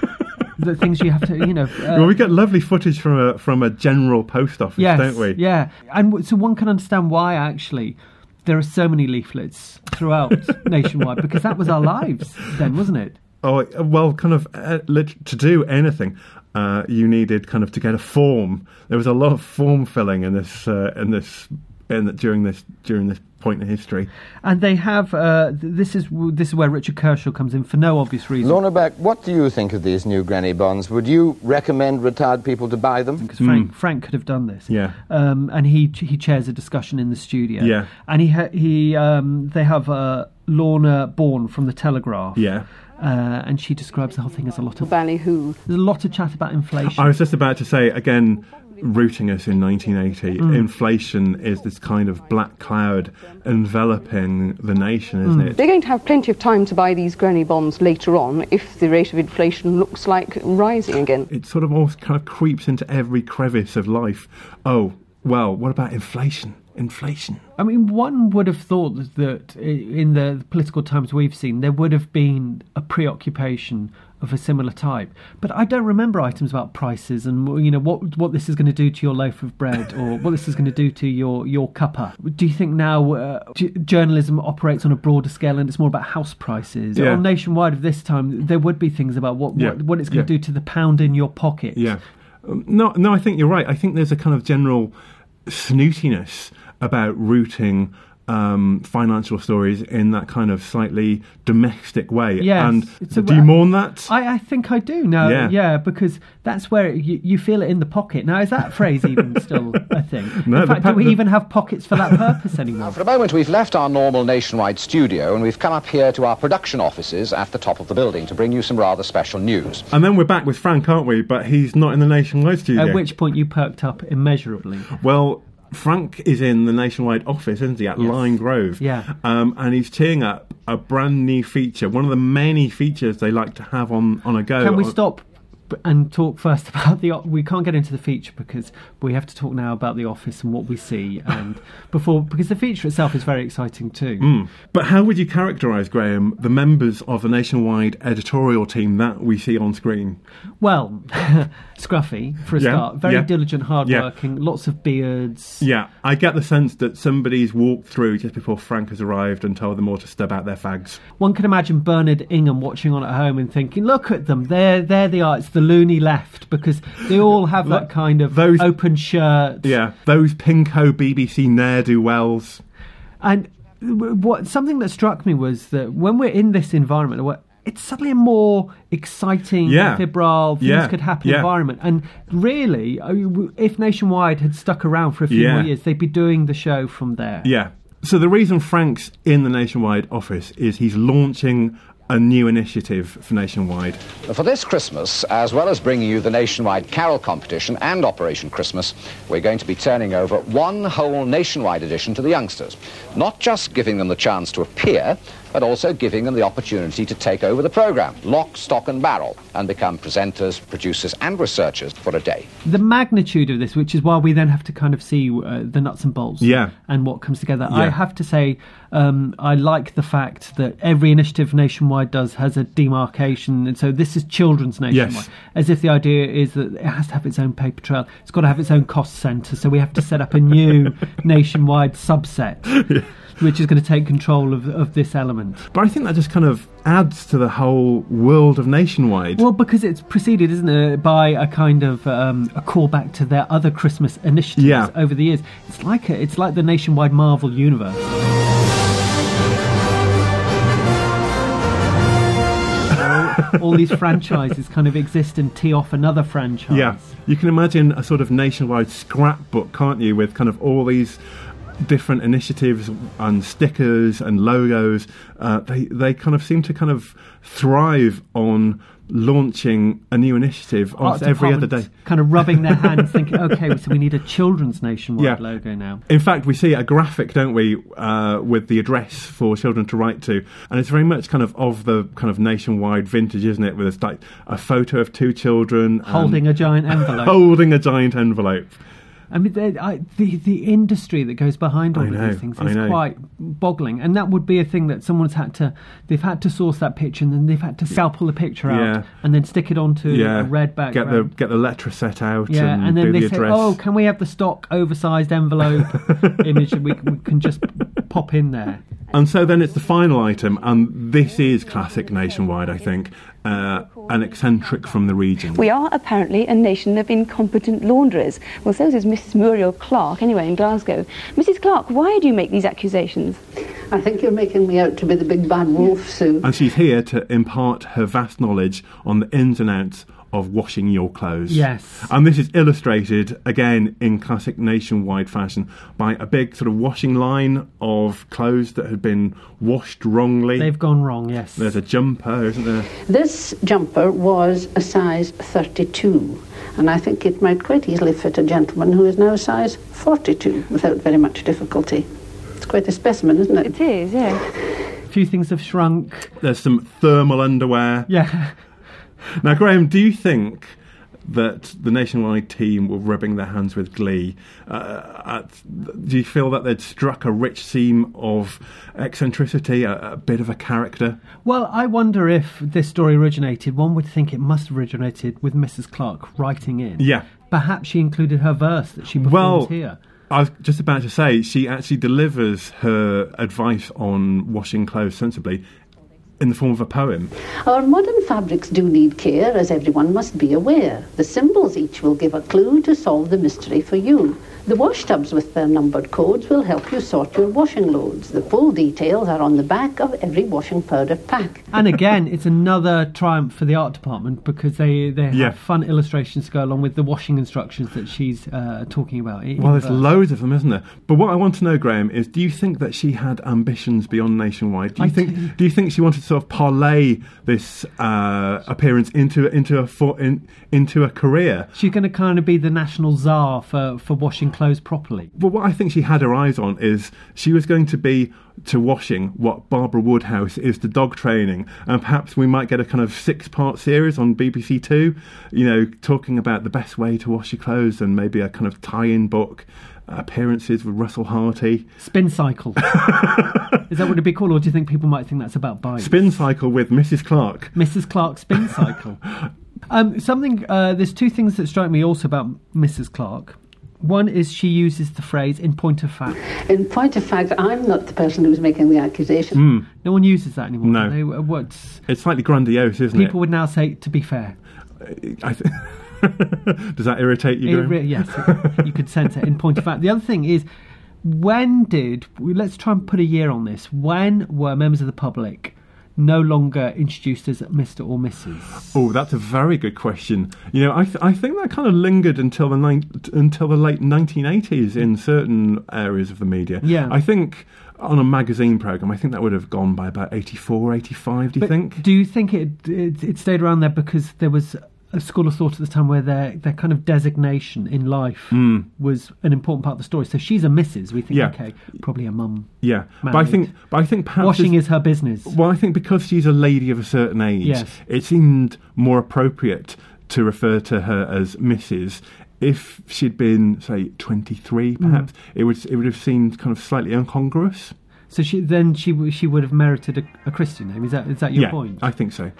The things you have to, you know... Uh,
well, we get lovely footage from a from a general post office,
yes,
don't we?
Yeah, and so one can understand why, actually, there are so many leaflets throughout Nationwide, because that was our lives then, wasn't it?
Oh, well, kind of, uh, to do anything, uh, you needed kind of to get a form. There was a lot of form filling in this, uh, in this, in the, during this, during this point in history. And
they have, uh, this is this is where Richard Kershaw comes in for no obvious reason.
Lorna Beck, what do you think of these new granny bonds? Would you recommend retired people to buy them?
Because Frank, mm. Frank could have done this.
Yeah.
Um, and he he chairs a discussion in the studio.
Yeah.
And he ha- he um, they have uh, Lorna Bourne from the Telegraph.
Yeah.
Uh, and she describes the whole thing as a lot of
ballyhoo.
There's a lot of chat about inflation.
I was just about to say, again, rooting us in nineteen eighty, mm. inflation is this kind of black cloud enveloping the nation, isn't mm. it?
They're going to have plenty of time to buy these granny bonds later on if the rate of inflation looks like rising again.
It sort of almost kind of creeps into every crevice of life. Oh, well, what about inflation? Inflation.
I mean, one would have thought that in the political times we've seen, there would have been a preoccupation of a similar type. But I don't remember items about prices and, you know, what what this is going to do to your loaf of bread or what this is going to do to your, your cuppa. Do you think now uh, j- journalism operates on a broader scale and it's more about house prices?
Yeah.
Or Nationwide of this time, there would be things about what,
yeah.
what, what it's going to
yeah.
do to the pound in your pocket.
Yeah. Um, no, no, I think you're right. I think there's a kind of general snootiness about rooting um, financial stories in that kind of slightly domestic way.
Yes.
And
It's a-
do you mourn that?
I, I think I do now.
Yeah.
Yeah, because that's where you, you feel it in the pocket. Now, is that phrase even still a thing?
No,
in fact,
the,
do we
the,
even have pockets for that purpose anymore?
For a moment, we've left our normal Nationwide studio and we've come up here to our production offices at the top of the building to bring you some rather special news.
And then we're back with Frank, aren't we? But he's not in the Nationwide studio.
At which point you perked up immeasurably.
Well, Frank is in the Nationwide office, isn't he, at
Yes.
Lime Grove?
Yeah.
Um, and he's teeing up a brand new feature, one of the many features they like to have on, on a go.
Can we
on,
stop and talk first about the. We can't get into the feature because we have to talk now about The Office and what we see, and before because the feature itself is very exciting too.
Mm. But how would you characterise, Graham, the members of the Nationwide editorial team that we see on screen?
Well, scruffy for a
yeah,
start, very
yeah,
diligent, hardworking,
yeah.
lots of beards.
Yeah, I get the sense that somebody's walked through just before Frank has arrived and told them all to stub out their fags.
One can imagine Bernard Ingham watching on at home and thinking, "Look at them, they're they're the arts, the loony left," because they all have that kind of those, open shirt.
Yeah, those pinko B B C ne'er-do-wells.
And what something that struck me was that when we're in this environment, it's suddenly a more exciting,
yeah.
febrile, things
yeah.
could happen
yeah.
environment. And really, if Nationwide had stuck around for a few
yeah.
more years, they'd be doing the show from there.
Yeah. So the reason Frank's in the Nationwide office is he's launching a new initiative for Nationwide.
For this Christmas, as well as bringing you the Nationwide Carol Competition and Operation Christmas, we're going to be turning over one whole Nationwide edition to the youngsters. Not just giving them the chance to appear, but also giving them the opportunity to take over the programme, lock, stock and barrel, and become presenters, producers and researchers for a day.
The magnitude of this, which is why we then have to kind of see uh, the nuts and bolts
yeah.
and what comes together.
Yeah.
I have to say, um, I like the fact that every initiative Nationwide does has a demarcation, and so this is children's Nationwide,
yes.
as if the idea is that it has to have its own paper trail, it's got to have its own cost centre, so we have to set up a new Nationwide subset. Yeah. Which is going to take control of, of this element.
But I think that just kind of adds to the whole world of Nationwide.
Well, because it's preceded, isn't it, by a kind of um, a callback to their other Christmas initiatives
yeah.
over the years. It's like a, it's like the Nationwide Marvel universe. all, all these franchises kind of exist and tee off another franchise.
Yeah, you can imagine a sort of Nationwide scrapbook, can't you, with kind of all these different initiatives and stickers and logos. Uh, they they kind of seem to kind of thrive on launching a new initiative almost every other day.
Kind of rubbing their hands, thinking, okay, so we need a children's Nationwide yeah. logo now.
In fact, we see a graphic, don't we, uh, with the address for children to write to, and it's very much kind of of the kind of Nationwide vintage, isn't it? With like a photo of two children
holding a giant envelope.
holding a giant envelope.
I mean, they, I, the the industry that goes behind all
know,
of these things is quite boggling, and that would be a thing that someone's had to. They've had to source that picture, and then they've had to scalpel the picture out,
yeah.
and then stick it onto
yeah.
a red background.
Get the get the letter set out,
yeah,
and,
and then
do
they
the
say,
address.
"Oh, can we have the stock oversized envelope image that we, we can just pop in there?"
And so then it's the final item, and this is classic Nationwide, I think, uh, an eccentric from the region.
We are apparently a nation of incompetent laundress. Well, so says Missus Muriel Clark, anyway, in Glasgow. Missus Clark, why do you make these accusations?
I think you're making me out to be the big bad wolf, Sue.
And she's here to impart her vast knowledge on the ins and outs of washing your clothes.
Yes.
And this is illustrated, again, in classic Nationwide fashion, by a big sort of washing line of clothes that had been washed wrongly.
They've gone wrong, yes.
There's a jumper, isn't there?
This jumper was a size thirty-two, and I think it might quite easily fit a gentleman who is now a size forty-two without very much difficulty. It's quite a specimen, isn't it?
It is, yeah.
A few things have shrunk.
There's some thermal underwear.
Yeah.
Now, Graham, do you think that the Nationwide team were rubbing their hands with glee? Uh, at, do you feel that they'd struck a rich seam of eccentricity, a, a bit of a character?
Well, I wonder if this story originated, one would think it must have originated with Missus Clark writing in.
Yeah.
Perhaps she included her verse that she performs
well,
here.
I was just about to say, she actually delivers her advice on washing clothes sensibly in the form of a poem.
Our modern fabrics do need care, as everyone must be aware. The symbols each will give a clue to solve the mystery for you. The wash tubs with their numbered codes will help you sort your washing loads. The full details are on the back of every washing powder pack.
And again, it's another triumph for the art department because they, they have
yeah.
fun illustrations to go along with the washing instructions that she's uh, talking about.
Well, there's loads of them, isn't there? But what I want to know, Graham, is do you think that she had ambitions beyond Nationwide? Do you
I
think
do.
do you think she wanted to sort of parlay this uh, appearance into into a for, in, into a career.
She's going to kind of be the national czar for, for washing clothes properly.
Well, what I think she had her eyes on is she was going to be to washing what Barbara Woodhouse is to dog training, and perhaps we might get a kind of six-part series on B B C Two, you know, talking about the best way to wash your clothes, and maybe a kind of tie-in book, appearances with Russell Harty.
Spin Cycle. Is that what it'd be called, or do you think people might think that's about bikes?
Spin Cycle with Missus Clark.
Missus Clark Spin Cycle. um, something. Uh, there's two things that strike me also about Missus Clark. One is she uses the phrase "in point of fact."
In point of fact, I'm not the person who's making the accusation.
Mm.
No one uses that anymore.
No.
Do they? What's
it's slightly grandiose, isn't
people
it?
People would now say, "To be fair."
I th- Does that irritate you?
It re- yes, you could sense it. In point of fact, the other thing is, when did let's try and put a year on this? When were members of the public no longer introduced as Mister or Missus?
Oh, that's a very good question. You know, I th- I think that kind of lingered until the ni- until the late nineteen eighties in certain areas of the media.
Yeah,
I think on a magazine programme, I think that would have gone by about eighty-four, eighty-five, do you
but
think?
Do you think it, it it stayed around there because there was a school of thought at the time where their their kind of designation in life
mm.
was an important part of the story? So she's a Missus We think,
yeah.
okay, probably a mum.
Yeah,
married.
but I think, but I think perhaps
washing is her business.
Well, I think because she's a lady of a certain age,
yes.
it seemed more appropriate to refer to her as Missus If she'd been, say, twenty-three, perhaps, mm. it would it would have seemed kind of slightly incongruous.
So she then she she would have merited a, a Christian name. Is that is that your
yeah,
point?
I think so.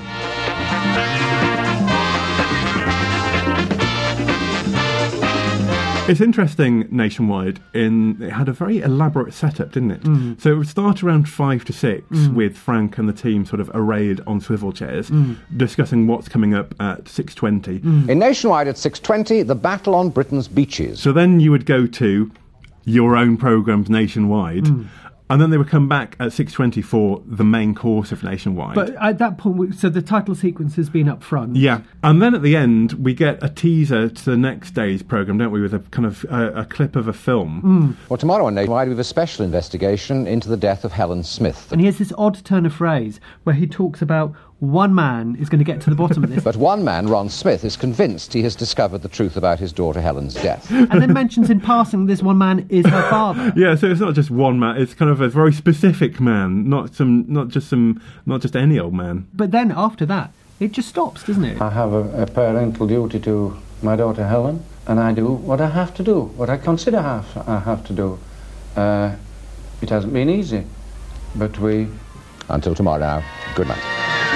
It's interesting, Nationwide, in it had a very elaborate setup, didn't it?
Mm.
So it would start around five to six
mm.
with Frank and the team sort of arrayed on swivel chairs,
mm.
discussing what's coming up at six twenty.
Mm. In Nationwide at six twenty, the battle on Britain's beaches.
So then you would go to your own programmes Nationwide,
mm.
and then they would come back at six twenty for the main course of Nationwide.
But at that point, so the title sequence has been up front.
Yeah. And then at the end, we get a teaser to the next day's programme, don't we, with a kind of uh, a clip of a film.
Mm.
Well, tomorrow on Nationwide, we have a special investigation into the death of Helen Smith.
And he has this odd turn of phrase where he talks about one man is going to get to the bottom of this.
But one man, Ron Smith, is convinced he has discovered the truth about his daughter Helen's death.
And then mentions in passing this one man is her father.
Yeah, so it's not just one man, it's kind of a very specific man, not some not just some not just any old man.
But then after that, it just stops, doesn't it?
I have a, a parental duty to my daughter Helen, and I do what I have to do, what I consider have, I have to do. Uh, it hasn't been easy, but we...
Until tomorrow now, good night.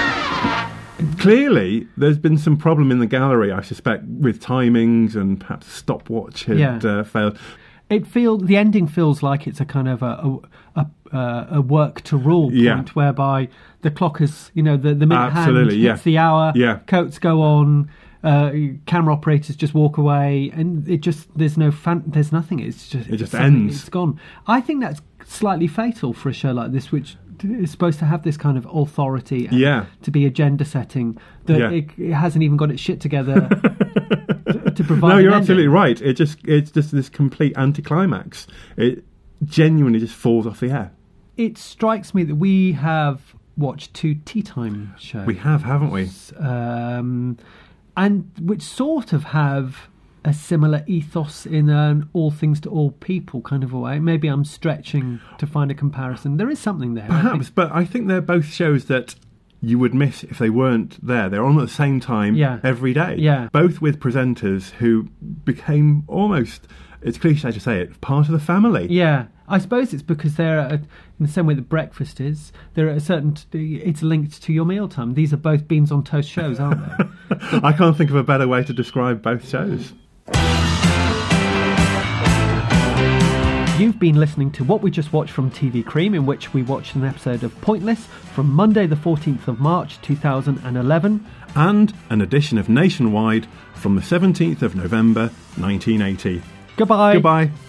Clearly, there's been some problem in the gallery, I suspect, with timings and perhaps a stopwatch had
yeah.
uh, failed.
It feels the ending feels like it's a kind of a a, a, a work to rule point
yeah.
whereby the clock is, you know, the the minute
Absolutely,
hand
yeah.
hits the hour,
yeah.
coats go on, uh, camera operators just walk away, and it just there's no fan, there's nothing. It's just
it just
ends.
It's
gone. I think that's slightly fatal for a show like this, which is supposed to have this kind of authority and
yeah.
to be agenda setting, that
yeah.
it, it hasn't even got its shit together to, to provide.
No, you're
an
absolutely
ending.
right. It just it's just this complete anticlimax. It genuinely just falls off the air.
It strikes me that we have watched two tea time shows.
We have, haven't we?
Um, and which sort of have a similar ethos in an all things to all people kind of a way. Maybe I'm stretching to find a comparison. There is something there.
Perhaps,
I think.
but I think they're both shows that you would miss if they weren't there. They're on at the same time
yeah.
every day.
Yeah.
Both with presenters who became almost, it's cliche to say it, part of the family.
Yeah. I suppose it's because they're at, in the same way that breakfast is. They're at a certain. It's linked to your mealtime. These are both beans on toast shows, aren't they?
I can't think of a better way to describe both shows.
You've been listening to What We Just Watched from T V Cream, in which we watched an episode of Pointless from Monday the fourteenth of March two thousand eleven.
And an edition of Nationwide from the seventeenth of November nineteen eighty.
Goodbye.
Goodbye.